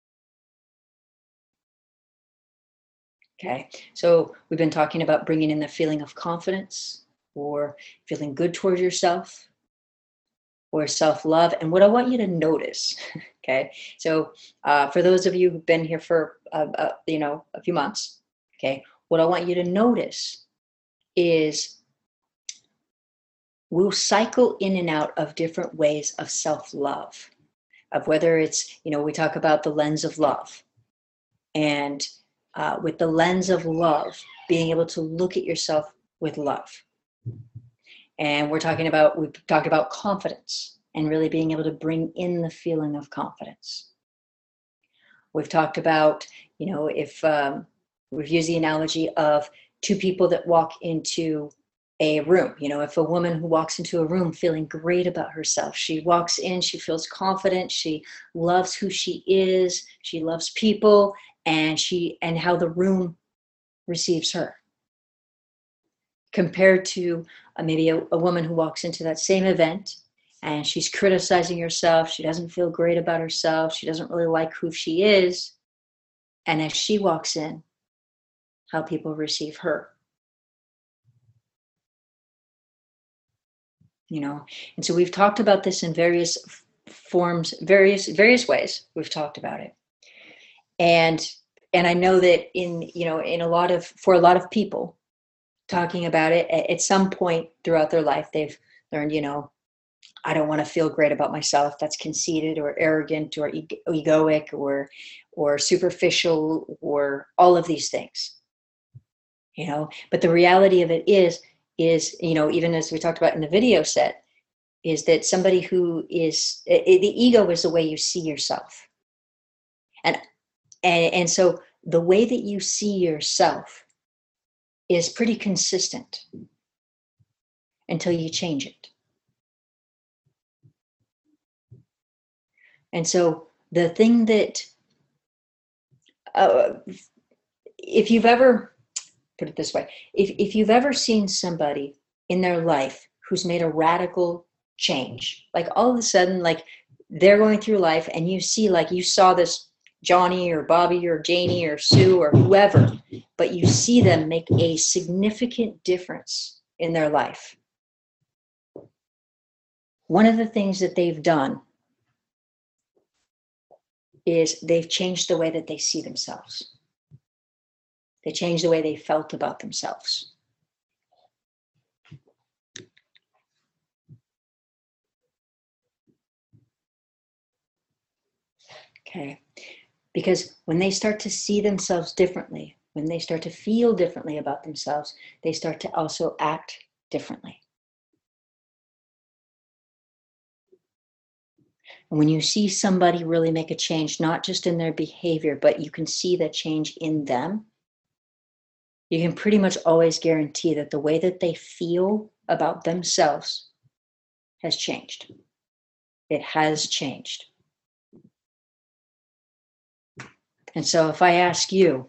Okay. So we've been talking about bringing in the feeling of confidence or feeling good towards yourself or self love. And what I want you to notice, okay. So for those of you who've been here for, a few months, okay, what I want you to notice is we'll cycle in and out of different ways of self love, of whether it's, we talk about the lens of love. And with the lens of love, being able to look at yourself with love. And we've talked about confidence and really being able to bring in the feeling of confidence. We've talked about, if we've used the analogy of two people that walk into a room. If a woman who walks into a room feeling great about herself, she walks in, she feels confident, she loves who she is, she loves people, and how the room receives her. Compared to maybe a woman who walks into that same event and she's criticizing herself, she doesn't feel great about herself, she doesn't really like who she is, and as she walks in, how people receive her. And so we've talked about this in various forms, various ways. We've talked about it, and I know that for a lot of people, talking about it at some point throughout their life, they've learned, I don't want to feel great about myself. That's conceited or arrogant or egoic or superficial or all of these things. But the reality of it is even as we talked about in the video set, is that somebody who is the ego is the way you see yourself, and so the way that you see yourself is pretty consistent until you change it. And so the thing that if you've ever, put it this way, if you've ever seen somebody in their life who's made a radical change, like all of a sudden, like they're going through life and you see, like you saw this Johnny or Bobby or Janie or Sue or whoever, but you see them make a significant difference in their life. One of the things that they've done is they've changed the way that they see themselves. They changed the way they felt about themselves. Okay. Because when they start to see themselves differently, when they start to feel differently about themselves, they start to also act differently. And when you see somebody really make a change, not just in their behavior, but you can see that change in them, you can pretty much always guarantee that the way that they feel about themselves has changed. It has changed. And so if I ask you,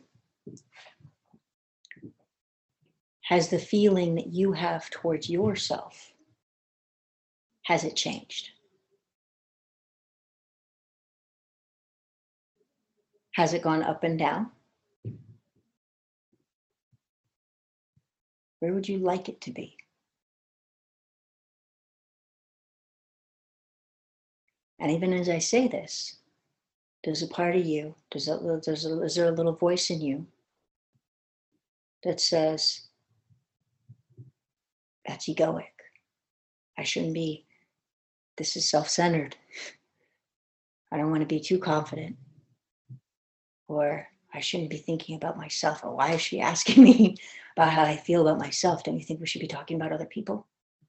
has the feeling that you have towards yourself, has it changed? Has it gone up and down? Where would you like it to be? And even as I say this, there's a part of you, is there a little voice in you that says, that's egoic. I shouldn't be, this is self-centered. I don't want to be too confident. Or I shouldn't be thinking about myself. Or why is she asking me about how I feel about myself? Don't you think we should be talking about other people?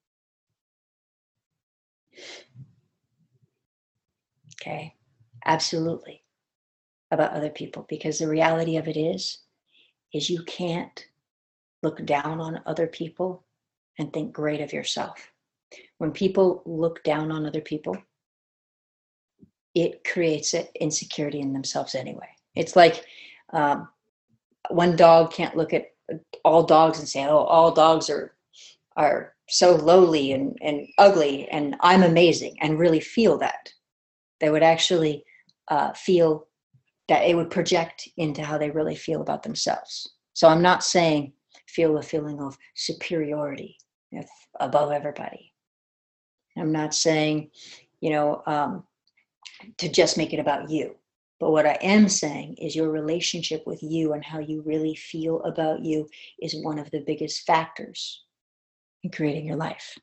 Okay, absolutely, about other people, because the reality of it is you can't look down on other people and think great of yourself. When people look down on other people, it creates an insecurity in themselves anyway. It's like um, one dog can't look at all dogs and say, "Oh, all dogs are so lowly and ugly, and I'm amazing," and really feel that. They would actually feel that it would project into how they really feel about themselves. So I'm not saying feel a feeling of superiority above everybody. I'm not saying, you know, to just make it about you. But what I am saying is your relationship with you and how you really feel about you is one of the biggest factors in creating your life.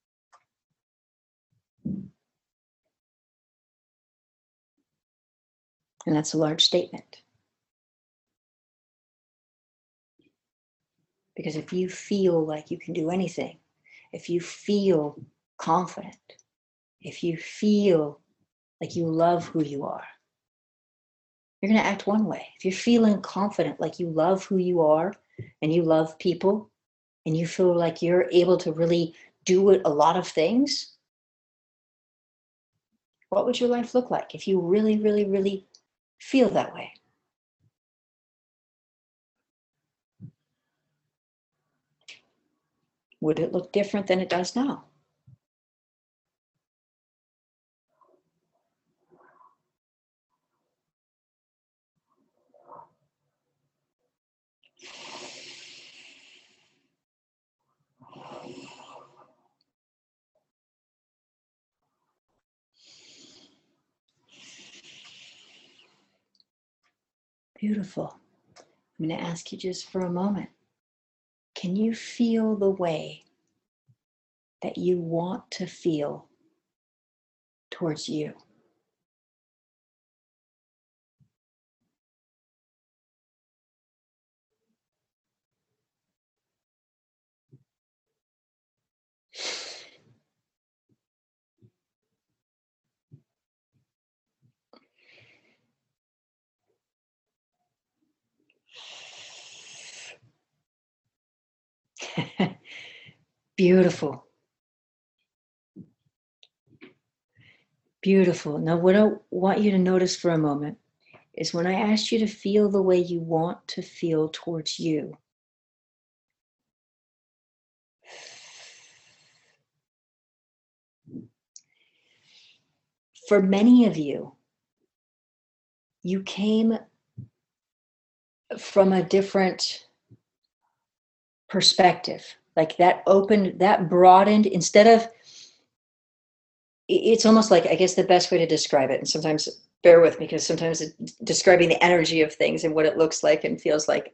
And that's a large statement. Because if you feel like you can do anything, if you feel confident, if you feel like you love who you are, you're going to act one way. If you're feeling confident, like you love who you are and you love people and you feel like you're able to really do a lot of things, what would your life look like if you really, really, really feel that way? Would it look different than it does now? Beautiful. I'm going to ask you just for a moment. Can you feel the way that you want to feel towards you? Beautiful. Beautiful. Now, what I want you to notice for a moment is when I asked you to feel the way you want to feel towards you, for many of you, you came from a different perspective. Like that opened, that broadened, instead of, it's almost like, I guess the best way to describe it, and sometimes bear with me because sometimes describing the energy of things and what it looks like and feels like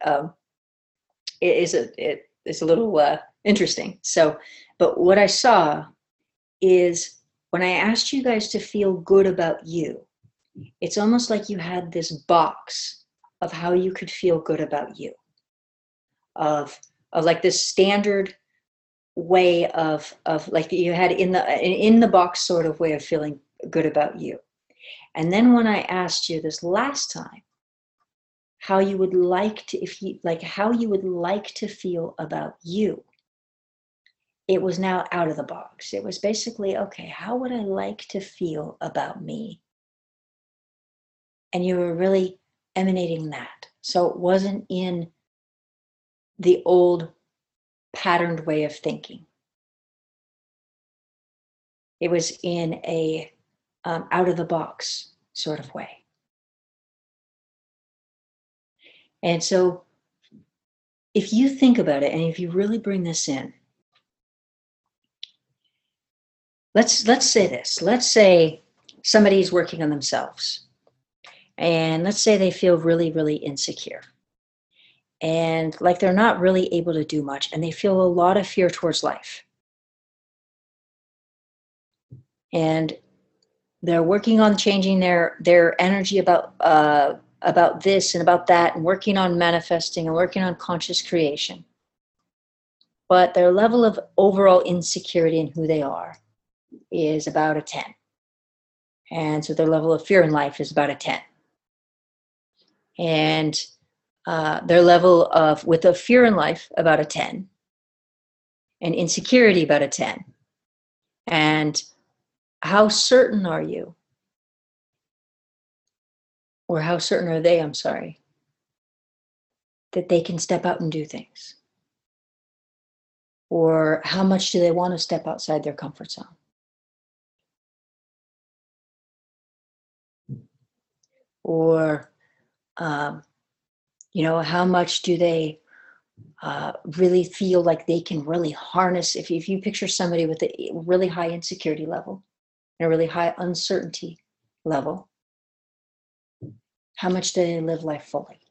it is a little interesting. So, but what I saw is when I asked you guys to feel good about you, it's almost like you had this box of how you could feel good about you, of like this standard way of like you had in the box sort of way of feeling good about you. And then when I asked you this last time how you would like to, if you like, how you would like to feel about you, it was now out of the box. It was basically, okay, how would I like to feel about me? And you were really emanating that. So it wasn't in the old patterned way of thinking. It was in a out of the box sort of way. And so if you think about it and if you really bring this in, let's say this. Let's say somebody's working on themselves. And let's say they feel really, really insecure. And like they're not really able to do much and they feel a lot of fear towards life. And they're working on changing their energy about this and about that, and working on manifesting and working on conscious creation. But their level of overall insecurity in who they are is about a 10. And so their level of fear in life is about a 10. And their level of, with a fear in life, about a 10. And insecurity, about a 10. And how certain are you Or how certain are they, I'm sorry, that they can step out and do things? Or how much do they want to step outside their comfort zone? Or, um, how much do they really feel like they can really harness? If you picture somebody with a really high insecurity level and a really high uncertainty level, how much do they live life fully?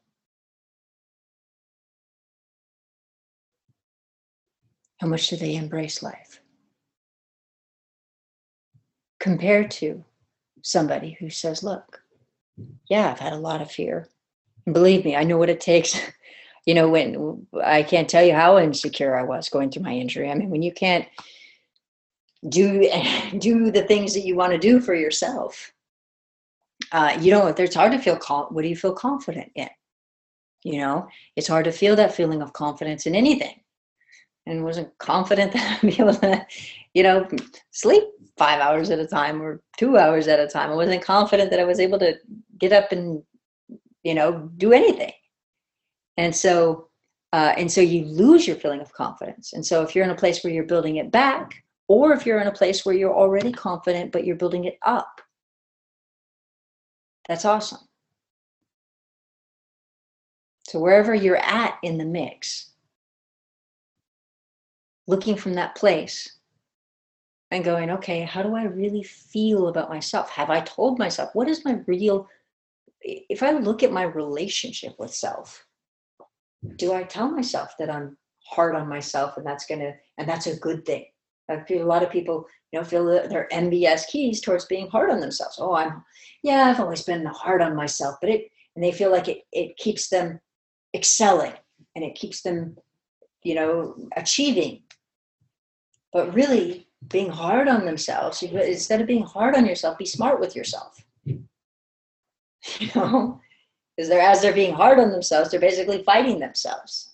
How much do they embrace life? Compared to somebody who says, look, yeah, I've had a lot of fear. And believe me, I know what it takes. When I can't tell you how insecure I was going through my injury. I mean, when you can't do do the things that you want to do for yourself, it's hard to feel what do you feel confident in? It's hard to feel that feeling of confidence in anything. And wasn't confident that I'd be able to, sleep 5 hours at a time or 2 hours at a time. I wasn't confident that I was able to get up and, do anything. And so you lose your feeling of confidence. And so if you're in a place where you're building it back, or if you're in a place where you're already confident, but you're building it up, that's awesome. So wherever you're at in the mix, looking from that place and going, okay, how do I really feel about myself? Have I told myself, what is my real, if I look at my relationship with self, do I tell myself that I'm hard on myself and that's a good thing? I feel a lot of people, feel that they're MBS keys towards being hard on themselves. Oh, I've always been hard on myself, and they feel like it keeps them excelling and it keeps them, achieving. But really, being hard on themselves, instead of being hard on yourself, be smart with yourself. Because as they're being hard on themselves, they're basically fighting themselves.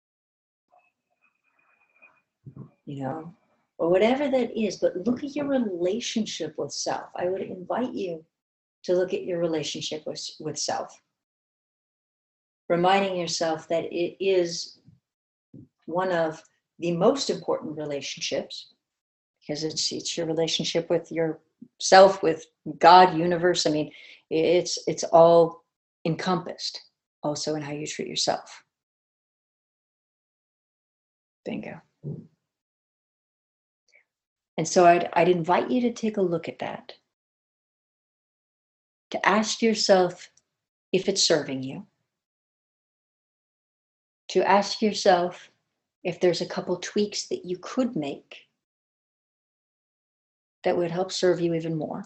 Or whatever that is. But look at your relationship with self. I would invite you to look at your relationship with self, reminding yourself that it is one of the most important relationships, because it's your relationship with yourself, with God, universe. I mean, it's all encompassed also in how you treat yourself. Bingo. And so I'd invite you to take a look at that, to ask yourself if it's serving you, to ask yourself if there's a couple tweaks that you could make that would help serve you even more.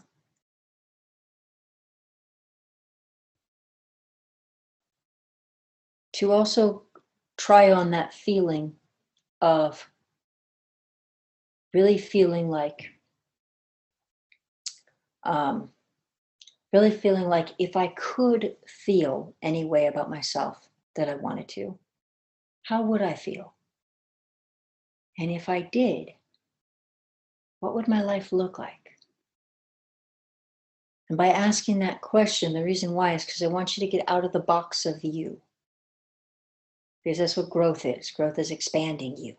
To also try on that feeling of really feeling like, um, if I could feel any way about myself that I wanted to, how would I feel? And if I did, what would my life look like? And by asking that question, the reason why is because I want you to get out of the box of you. Because that's what growth is. Growth is expanding you,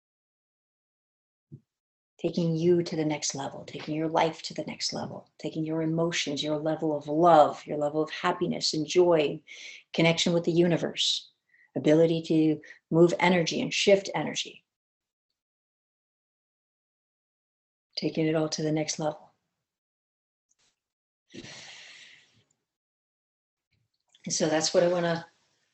taking you to the next level, taking your life to the next level, taking your emotions, your level of love, your level of happiness and joy, connection with the universe, ability to move energy and shift energy, taking it all to the next level. And so that's what I want to.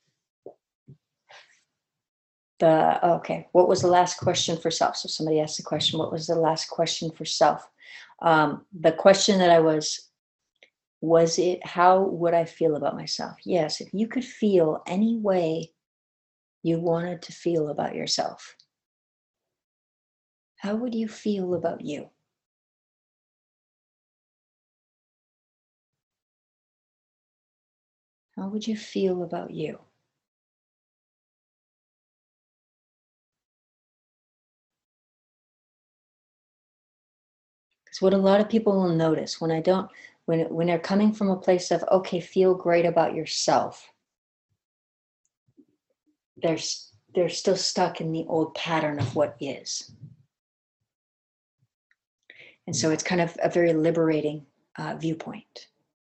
Okay, what was the last question for self? So somebody asked the question, what was the last question for self? The question that was it, how would I feel about myself? Yes, if you could feel any way you wanted to feel about yourself, how would you feel about you? How would you feel about you? Because what a lot of people will notice when I don't, when they're coming from a place of, okay, feel great about yourself, they're still stuck in the old pattern of what is. And so it's kind of a very liberating viewpoint.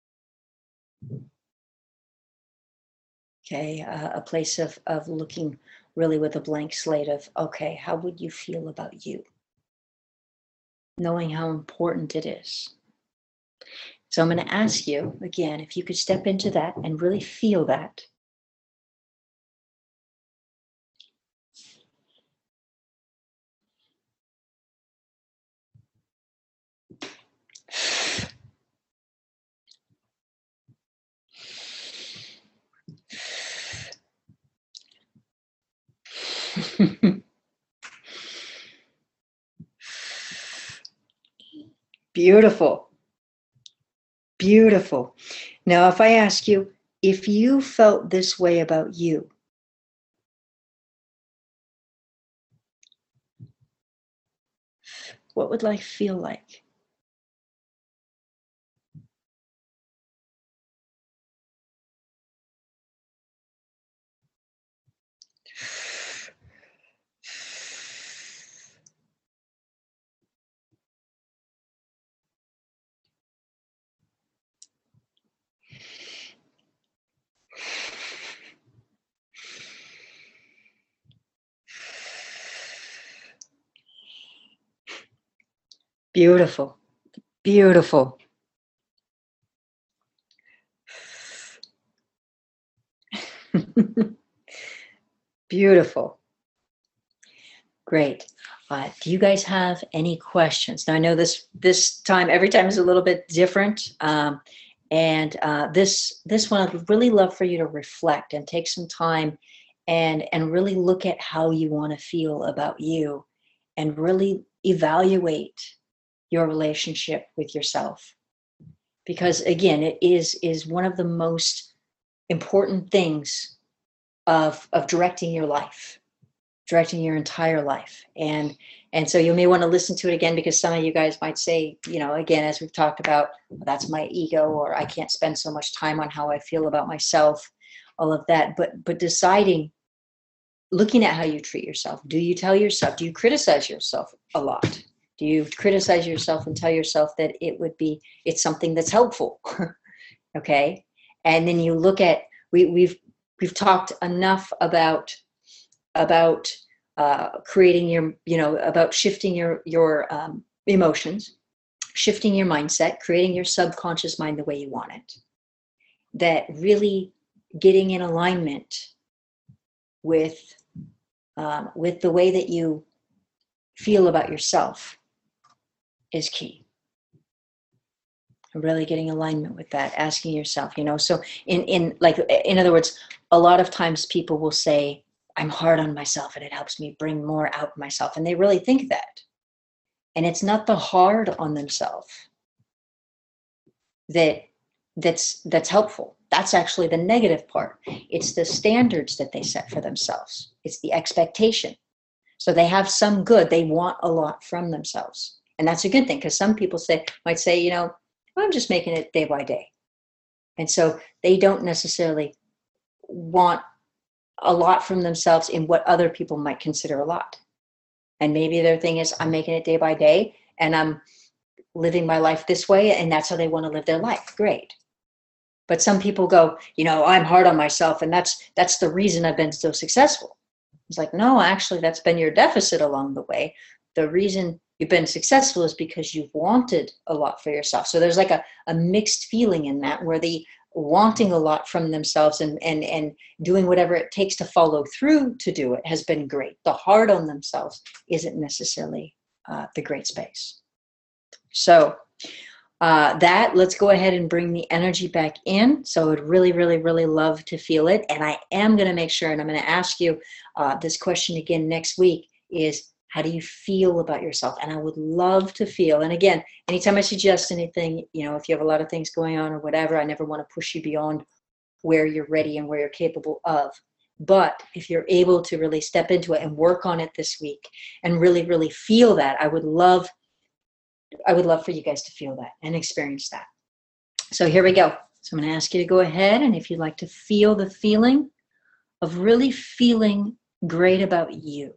Okay, a place of looking really with a blank slate of, okay, how would you feel about you? Knowing how important it is. So I'm going to ask you again, if you could step into that and really feel that. Beautiful. Beautiful. Now, if I ask you, if you felt this way about you, what would life feel like? Beautiful. Beautiful. Beautiful. Great. Do you guys have any questions? Now I know this time, every time is a little bit different, and this one I'd really love for you to reflect and take some time, and really look at how you want to feel about you, and really evaluate your relationship with yourself, because again, it is one of the most important things of directing your life, directing your entire life. And so you may want to listen to it again, because some of you guys might say, again, as we've talked about, well, that's my ego, or I can't spend so much time on how I feel about myself, all of that. But deciding, looking at how you treat yourself. Do you tell yourself, do you criticize yourself a lot? Do you criticize yourself and tell yourself that it's something that's helpful? Okay. And then you look at, we've talked enough about creating about shifting your emotions, shifting your mindset, creating your subconscious mind the way you want it. That really getting in alignment with the way that you feel about yourself is key. Really getting alignment with that, asking yourself, so in other words, a lot of times people will say, I'm hard on myself and it helps me bring more out myself. And they really think that. And it's not the hard on themselves that's helpful. That's actually the negative part. It's the standards that they set for themselves. It's the expectation. So they have some good. They want a lot from themselves. And that's a good thing, because some people might say, I'm just making it day by day. And so they don't necessarily want a lot from themselves in what other people might consider a lot. And maybe their thing is, I'm making it day by day and I'm living my life this way, and that's how they want to live their life. Great. But some people go, I'm hard on myself, and that's the reason I've been so successful. It's like, no, actually, that's been your deficit along the way. The reason you've been successful is because you've wanted a lot for yourself. So there's like a mixed feeling in that, where the wanting a lot from themselves and doing whatever it takes to follow through to do it has been great. The hard on themselves isn't necessarily the great space. So let's go ahead and bring the energy back in. So I'd really, really, really love to feel it. And I am going to make sure, and I'm going to ask you this question again next week, is how do you feel about yourself? And I would love to feel, and again, anytime I suggest anything, if you have a lot of things going on or whatever, I never want to push you beyond where you're ready and where you're capable of. But if you're able to really step into it and work on it this week and really, really feel that, I would love for you guys to feel that and experience that. So here we go. So I'm going to ask you to go ahead, and if you'd like to feel the feeling of really feeling great about you.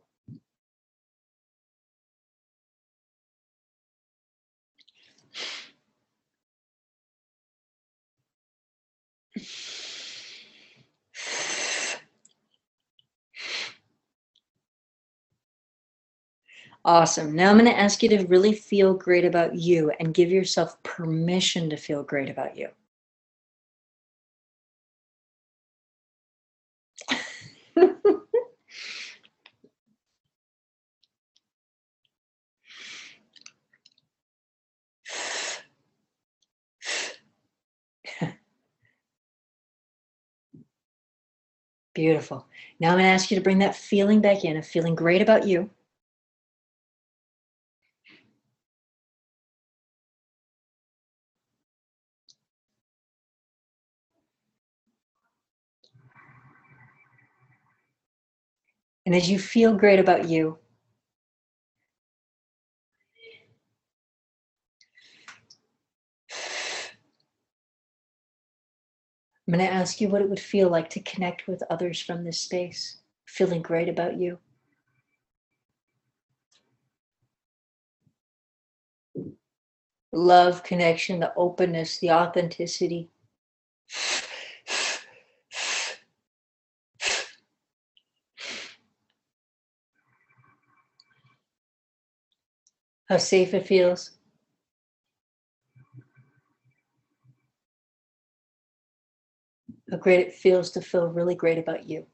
Awesome. Now I'm going to ask you to really feel great about you and give yourself permission to feel great about you. Beautiful. Now I'm going to ask you to bring that feeling back in of feeling great about you. And as you feel great about you, I'm going to ask you what it would feel like to connect with others from this space, feeling great about you. Love, connection, the openness, the authenticity. How safe it feels. How great it feels to feel really great about you.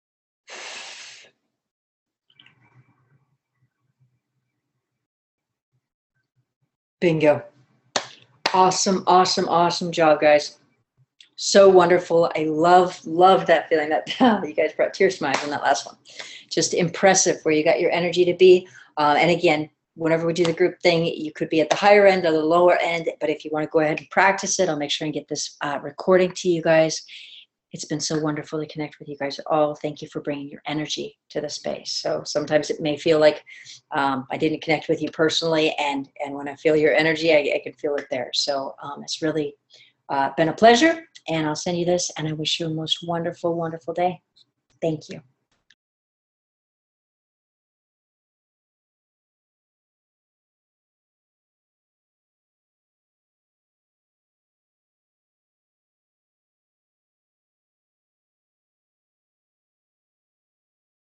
Bingo. Awesome, awesome, awesome job, guys. So wonderful. I love that feeling. That you guys brought tears to my eyes on that last one. Just impressive where you got your energy to be. And again, whenever we do the group thing, you could be at the higher end or the lower end. But if you want to go ahead and practice it, I'll make sure and get this recording to you guys. It's been so wonderful to connect with you guys all. Thank you for bringing your energy to the space. So sometimes it may feel like I didn't connect with you personally, and when I feel your energy, I can feel it there. So it's really been a pleasure, and I'll send you this, and I wish you a most wonderful, wonderful day. Thank you.